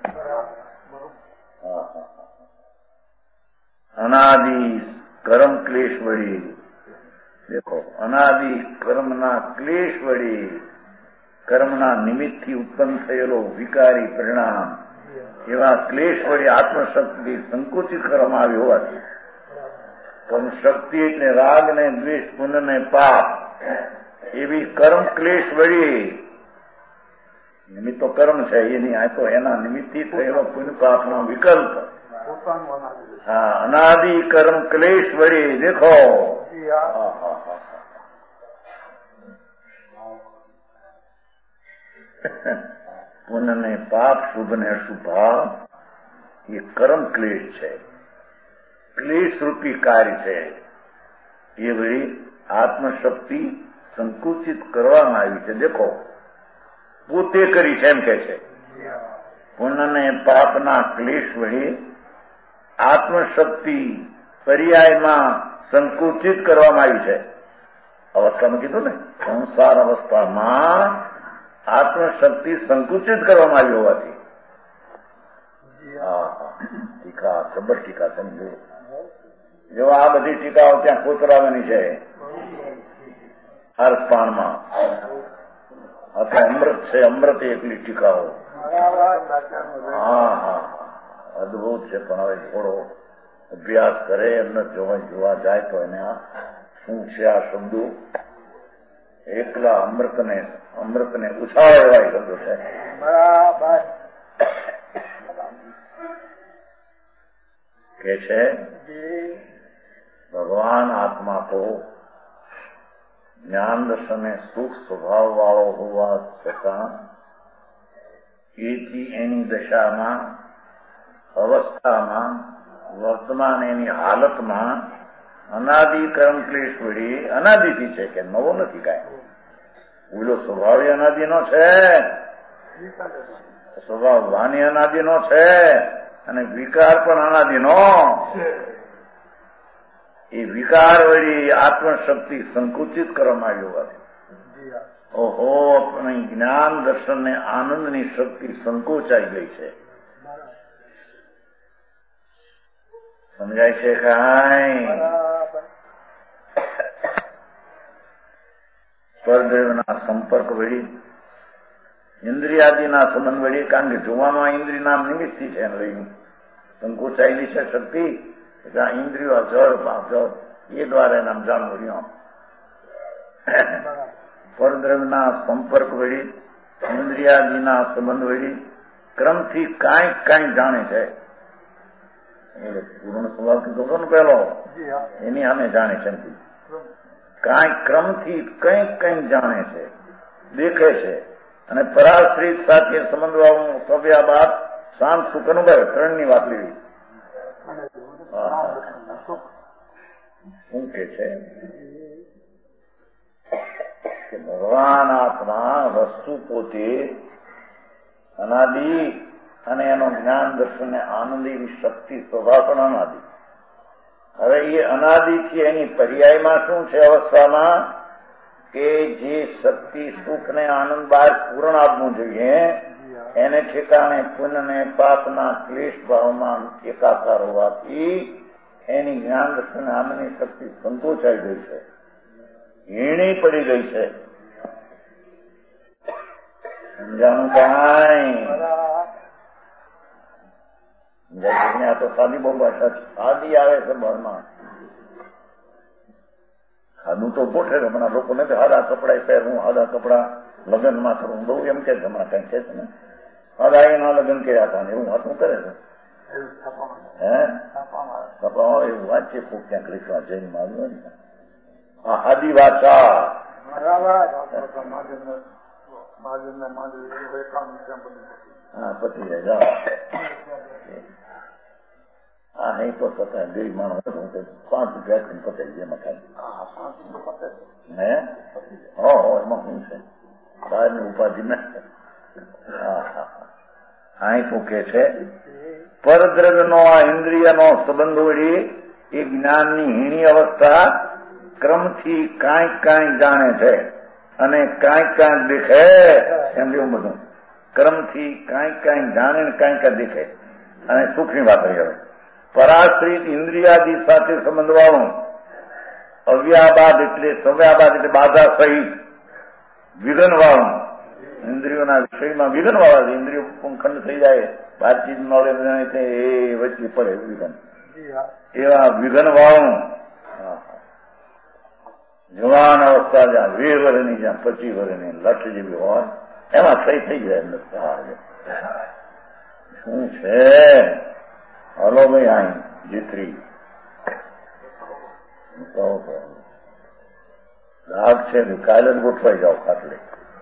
અનાદિ કર્મ ક્લેશ વળી દેખો, અનાદિ કર્મના ક્લેશ વળી કર્મના નિમિત્તથી ઉત્પન્ન થયેલો વિકારી પરિણામ એવા ક્લેશ વળી આત્મશક્તિ સંકુચિત કરવામાં આવી હોવાથી કર્મ શક્તિ એટલે રાગ ને દ્વેષ પુણ્ય ને પાપ એવી કર્મ ક્લેશ વળી નિમિત્ત તો કર્મ છે એની આ તો એના નિમિત્તથી થયેલો પુણ્ય પાપનો વિકલ્પ. હા, અનાદિ કર્મ ક્લેશ વળી દેખો પુણ્ય ને પાપ શુભ ને અશુભાવ એ કર્મ ક્લેશ છે, ક્લેશ રૂપી કાર્ય છે. એ વળી આત્મશક્તિ સંકુચિત કરવામાં આવી છે. દેખો પોતે કરી છે એમ કે છે. પુણ્ય ને પાપના ક્લેશ વળી આત્મશક્તિ પર્યાયમાં સંકુચિત કરવામાં આવી છે. અવસ્થામાં કીધું ને, સંસાર અવસ્થામાં આત્મશક્તિ સંકુચિત કરવામાં આવી હોવાથી. હા હા, ટીકા જબર ટીકા સમજો. જો આ બધી ટીકાઓ ત્યાં કોતરાવાની છે અર્થપાણમાં. અથવા અમૃત છે, અમૃત એકલી ટીકાઓ. હા હા, અદભુત છે. પણ હવે થોડો અભ્યાસ કરે એમને જોવા જોવા જાય તો એને આ શું છે આ શબ્દો એકલા અમૃતને અમૃતને ઉછાળે એવા શબ્દો છે. બરાબર. કે છે ભગવાન આત્મા તો જ્ઞાન દર્શને સુખ સ્વભાવ વાળો હોવા છતાં એથી એની દશામાં અવસ્થામાં વર્તમાન એની હાલતમાં અનાદિ કર્મ ક્લેશ વળી અનાદિથી છે કે નવો નથી કાંઈ. ઓલો સ્વભાવ અનાદિનો છે, સ્વભાવ વાણી અનાદિનો છે અને વિકાર પણ અનાદિનો. એ વિકાર વળી આત્મશક્તિ સંકુચિત કરવામાં આવ્યો હતો. ઓહો, આપણી જ્ઞાન દર્શન ને આનંદની શક્તિ સંકોચાઈ ગઈ છે. સમજાય છે કાંઈ? પરદેવના સંપર્ક વળી ઇન્દ્રિયાદિના સંબંધ વળી, કારણ કે જોવામાં ઇન્દ્રિય નામ નિમિત્તથી છે લઈને સંકોચાયેલી છે શક્તિ. એટલે ઇન્દ્રિયો જળ જળ એ દ્વારા નામ જાણવું રહ્યું. પરદ્રવ્યના સંપર્ક વળી ઇન્દ્રિયાદિના સંબંધ વળી ક્રમથી કાંઈક કાંઈક જાણે છે. પૂર્ણ સ્વભાવ કીધો ને પેલો, એની સામે જાણે છે. કાંઈક ક્રમથી કંઈક કંઈક જાણે છે, દેખે છે. અને પરાશ્રિત સાથે સંબંધવાળું સભ્યા બાદ શાંત સુખ અનુભવ ત્રણની વાત લેવી. શું કે છે કે ભગવાન આત્મા વસ્તુ પોતે અનાદિ અને એનો જ્ઞાન દર્શન આનંદ એવી શક્તિ સ્વભાવ પણ અનાદિ. હવે એ અનાદિથી એની પર્યાયમાં શું છે અવસ્થામાં કે જે શક્તિ સુખ ને આનંદ બહાર પૂર્ણ આપવું જોઈએ એને ઠેકાણે પુણ્ય ને પાપના ક્લેશ ભાવમાં એકાકાર હોવાથી એની જ્ઞાન દર્શન આનંદની શક્તિ સંકોચાઈ ગઈ છે, હીણી પડી ગઈ છે. સમજાનું કાંઈ? આ તો સાદી બહુ ભાષા છે, સાદી આવે છે બહારમાં. ખાધું તો ગોઠે હમણાં લોકોને હાદા કપડા પહેરવું, હાદા કપડા લગ્નમાં કરવું, બહુ એમ કે છે હમણાં કઈ છે ને હાદા એના લગ્ન કર્યા હતા એવું વાતું કરે છે. હે કપા એવું વાંચે ખૂબ ક્યાંક લીખવા જઈને મારું ને આ હાદી વાચા હા પતી જાય. હા નહીં તો પતા બે માણસ પાંચ રૂપિયા પતાવી દે મકાન. હે હો એમાં શું છે બહારની ઉપાધિ ને. હા હા અહીં શું કે છે પરદ્રવ્યનો આ ઇન્દ્રિયનો સંબંધ વળી એ જ્ઞાનની હીણી અવસ્થા ક્રમથી કાંઈક કાંઈક જાણે છે અને કાંઈક કાંઈક દેખે. એમ એવું બધું ક્રમથી કાંઈક કાંઈક જાણે ને કાંઈક દેખે. અને સુખની વાત રહી. હવે પરાશ્રિત ઇન્દ્રિયાદિ સાથે સંબંધ વાળું અવ્યાબાદ એટલે સવ્યાબાદ એટલે બાધા સહિત વિઘન વાળું ઇન્દ્રિયોના વિષયમાં વિઘન વાળા ઇન્દ્રિયો ખંડ થઈ જાય વાતચીત નોલેજ એ વચ્ચે પડે વિઘન એવા વિઘન વાળું જવાન અવસ્થા જ્યાં વીસ વર્ષની જ્યાં પચીસ વર્ષની લક્ષ જેવી હોય એમાં સહી થઈ જાય. શું છે હલો ભાઈ અહીં જીતરી રાગ છે કાલે જ ગોઠવાઈ જાઓ ખાટલે.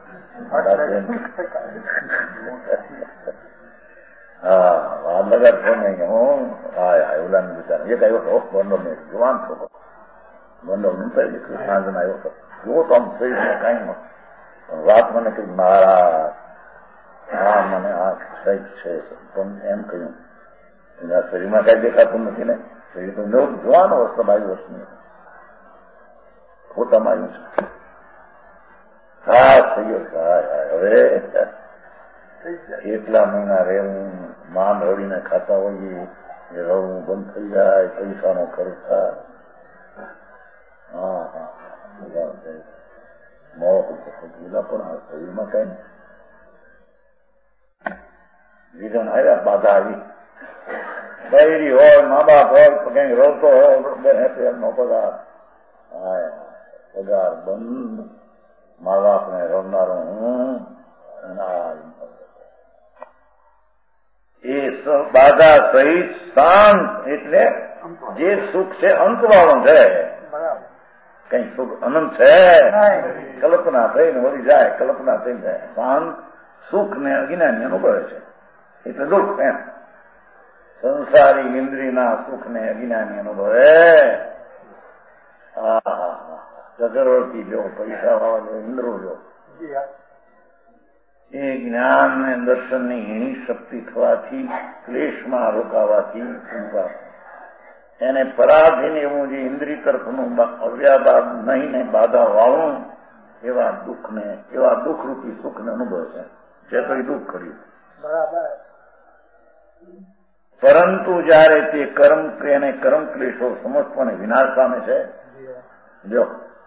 હા વાત લગા છો નહીં હું હા એવું બિચાર એક આવ્યો હતો બંડો ને જવાન છોકરો બંડો નીકળી સાંજનો આવ્યો હતો જુઓ તો આમ થઈ કઈ વાત મને કઈ મારા હા મને આ સહિત છે પણ એમ કહ્યું એના શરીરમાં કઈ દેખાતું નથી ને શરીર તો જોવાનો અવસ્થા બાવીસ વર્ષની ફોટામાં આવ્યું છે. હા થઈ ગયો હા હવે એટલા મહિના રહેવું માન રડીને ખાતા હોઈએ એ રડવું બંધ થઈ જાય પૈસાનો ખર્ચ થાય. હા હા મોત પેલા પણ શરીરમાં કઈ વિધન આવ્યા બાધા આવી બૈરી હોય મા બાપ હોય કઈ રોતો હોય નો પગાર હા પગાર બંધ મા બાપને રમનારો હું એ બાધા સહિત શાંત એટલે જે સુખ છે અંતવાળું છે. કઈ સુખ અનંત છે? કલ્પના થઈને વળી જાય, કલ્પના થઈને જાય. શાંત સુખ ને અજ્ઞાની અનુભવે છે એટલે દુઃખ. એમ સંસારી ઇન્દ્રિયના સુખ ને અજ્ઞાની અનુભવે. ચક્રવર્તી લો, પૈસા વાળા લો, ઇન્દ્રો લો, એ જ્ઞાન ને દર્શનની હીણી શક્તિ થવાથી, ક્લેશમાં રોકાવાથી એને પરાધીન એવું જે ઇન્દ્રિય તરફનું અવ્યાબાદ નહીં ને બાધા વાળું એવા દુઃખને, એવા દુઃખરૂપી સુખને અનુભવે છે. જે તો એ દુઃખ કર્યું. બરાબર. પરંતુ જયારે તે કર્મ અને કર્મ ક્લેશો સમસ્તપણે વિનાશ પામે છે, જો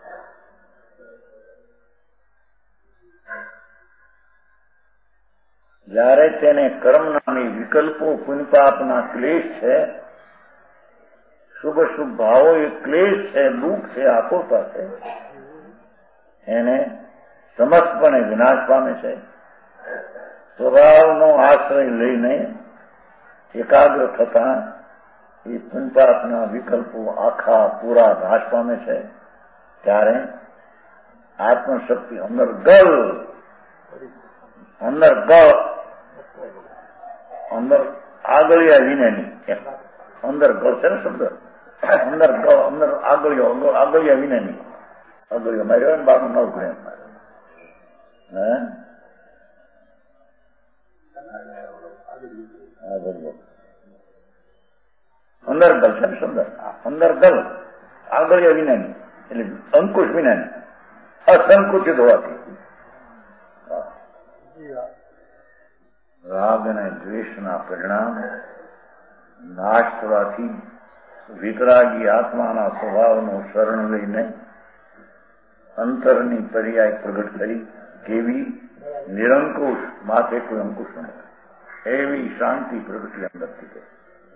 જયારે તેને કર્મ નામી વિકલ્પો પુણ્યપાપના ક્લેશ છે, શુભ શુભ ભાવો એ ક્લેશ છે, દુઃખ છે, આતુરતા છે, એને સમસ્તપણે વિનાશ પામે છે. સ્વભાવનો આશ્રય લઈને એકાગ્ર થતા એ પુણ્યપાપના વિકલ્પો આખા પૂરા નાશ પામે છે. ત્યારે આત્મશક્તિ અંદર ગલ અંદર ગળ અંદર આગળિયા વિનાની અંદર ગળ છે ને શબ્દ, અંદર ગળ અંદર આગળિયો આગળિયા વિનાની આગળિયો માર્યો ને બાબુ નવ ગ્રેમ હે અંદર ગલ છે ને શબ્દ, અંદર ગલ આગળિયા વિનાની એટલે અંકુશ વિનાની અસંકુચિત હોવાથી રાગ અને દ્વેષના પરિણામ નાશ થવાથી વિતરાગી આત્માના સ્વભાવનું શરણ લઈને અંતરની પર્યાય પ્રગટ કરી. કેવી? નિરંકુશ, માથે કોઈ અંકુશ ન એવી શાંતિ પ્રગતિ અંદરથી થઈ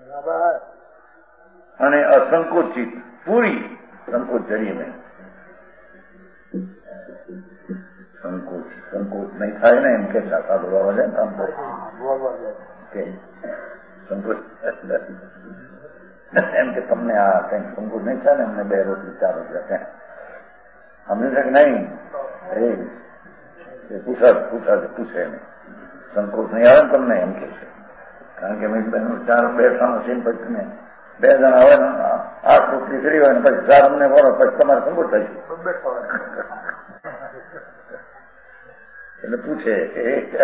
અને અસંકોચિત પૂરી, સંકોચ જરી નહીં. સંકોચ સંકોચ નહીં થાય ને એમ કે સાકા બોલાવા જાય ને કે સંકોચ એમ કે તમને આ કઈ સંકોચ નહીં થાય ને એમને બે રોટલી ચાર રૂપિયા ક્યાં સમજી છે કે નહીં? એ પૂછા પૂછા પૂછે નહીં, સંકોચ નહીં આવે ને તમને એમ કે છે. કારણ કે બહેનો ચાર બે ત્રણ છે પછી ને બે જણા હોય ને આઠ રોટલી કરી હોય ને પછી ચાર અમને બોલો પછી તમારે સંકોચ થાય એટલે પૂછે કે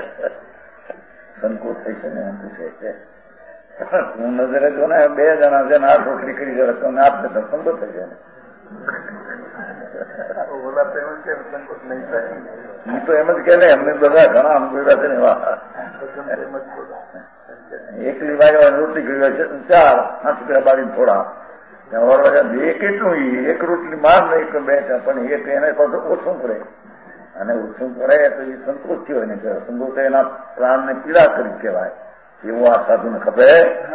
સંકોચ થઈ છે ને એમ પૂછે છે. હું નજરે જો ને બે જણા છે ને આઠ રોટલી કરી જાય તો આપને તો સંકોચ થઈ જાય ને તો એમ જ કે ને એમને બધા ઘણા અનુભવ્યા છે ને એવા એકલી વાગ્યા રોટલી કરી હોય છે ચાર આઠ રૂપિયા બાળી થોડા એ કેટલું એક રોટલી માર નહીં બે પણ એક એને ઓછું પડે અને ઓછું પડે તો એ સંતોષ થયો ને સંતોષ એના પ્રાણને પીડા કરી કહેવાય. એવું આ સાધુને ખપે.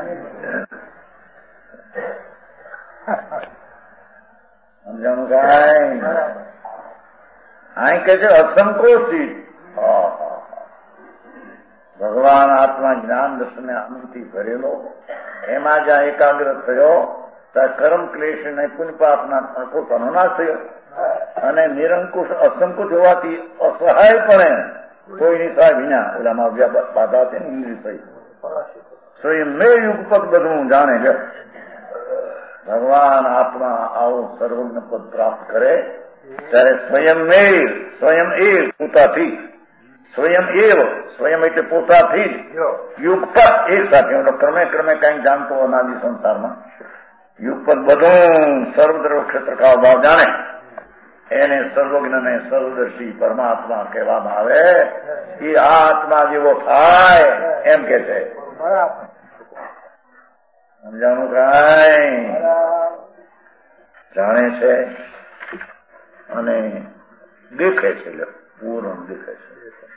સમજાણું કાંઈ અહીં કે છે અસંકોચિત. ભગવાન આત્મા જ્ઞાન દર્શને આનંદથી ભરેલો એમાં જ્યાં એકાગ્ર થયો ત્યાં કર્મ ક્લેશ અને પુણ્યપાપના પોતાનો નાશ થયો અને નિરંકુશ અસંકુચ હોવાથી અસહાયપણે કોઈની સહાય વિના ઓલામાં બાધા છે ને ઇન્દ્રિય સહિત સ્વયં મેં યુગપદ બધું જાણે લે. ભગવાન આત્મા આવું સર્વજ્ઞ પદ પ્રાપ્ત કરે ત્યારે સ્વયં મેં સ્વયં એ પોતાથી સ્વયં એવ સ્વયં એટલે પોતાથી જ યુગપદ એક સાથે ક્રમે ક્રમે કઈ જાણતો અનાદિ સંસારમાં યુગપદ બધું સર્વદ્રવ ક્ષેત્ર કા ભાવ જાણે એને સર્વજ્ઞ ને સર્વદર્શી પરમાત્મા કહેવામાં આવે. એ આ આત્મા જેવો થાય એમ કે છે. સમજાણું કાંઈ જાણે છે અને દેખે છે, પૂર્ણ દેખે છે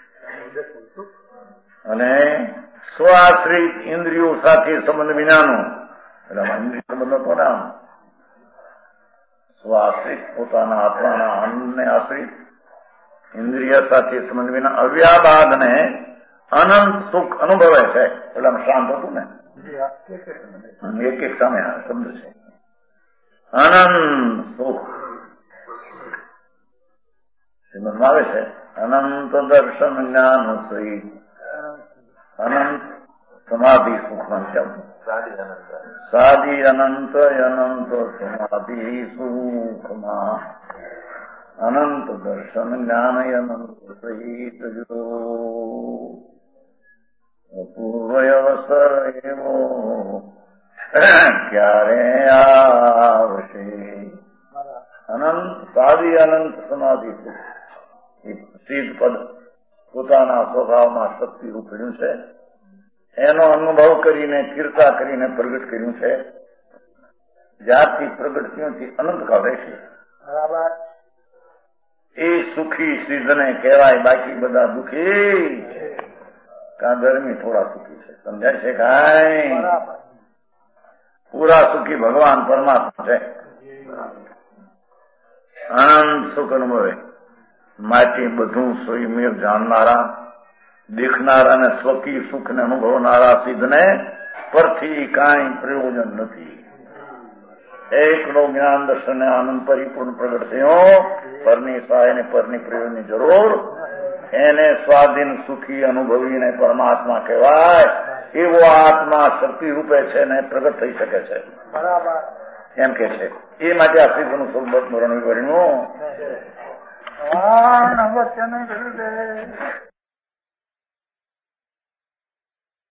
અને સ્વાશ્રિત ઇન્દ્રિયો સાથે સંબંધ વિનાનું એટલે ઇન્દ્રિય સંબંધ હતો ને આમ સ્વાશ્રિત પોતાના આત્માના આનંદને આશ્રિત ઇન્દ્રિય સાથે સંબંધ વિના અવ્યાબાદને અનંત સુખ અનુભવે છે. એટલે શાંત હતું ને એક એક સામે શબ્દ છે. અનંત સુખ શ્રીમદમાં આવે છે. અનંત દર્શન જ્ઞાન સહિત અનંત સમાધિ સુખમાં છે. સાદી અનંત અનંત સમાધિ સુખમાં અનંત દર્શન જ્ઞાન અનંત સહિત જો અપૂર્વ અવસર એવો ક્યારે આવશે. અનંત સાદી અનંત સમાધિ સુખ એ સિદ્ધ પદ પોતાના સ્વભાવમાં શક્તિ રૂપડ્યું છે. એનો અનુભવ કરીને કીર્તા કરીને પ્રગટ કર્યું છે. જ્યારથી પ્રગટ થયુંથી અનંતકાળ રહેશે. બરાબર. એ સુખી સિદ્ધને કહેવાય. બાકી બધા દુઃખી કા ગરમી થોડા સુખી છે. સમજાય છે કાંઈ? પૂરા સુખી ભગવાન પરમાત્મા છે. આનંદ સુખ અનુભવે માટે બધું સ્વયં જાણનારા દેખનારા અને સ્વકીય સુખને અનુભવનારા સિદ્ધને પરથી કાંઈ પ્રયોજન નથી. એકનો જ્ઞાન દર્શન આનંદ પરિપૂર્ણ પ્રગટ થયો. પરની સહાય ને પરની પ્રયોજનની જરૂર. એને સ્વાધીન સુખી અનુભવીને પરમાત્મા કહેવાય. એવો આત્મા શક્તિ રૂપે છે ને પ્રગટ થઈ શકે છે. બરાબર એમ કે છે. એ માટે આ સિદ્ધનું સ્વરૂપ વર્ણવ્યું.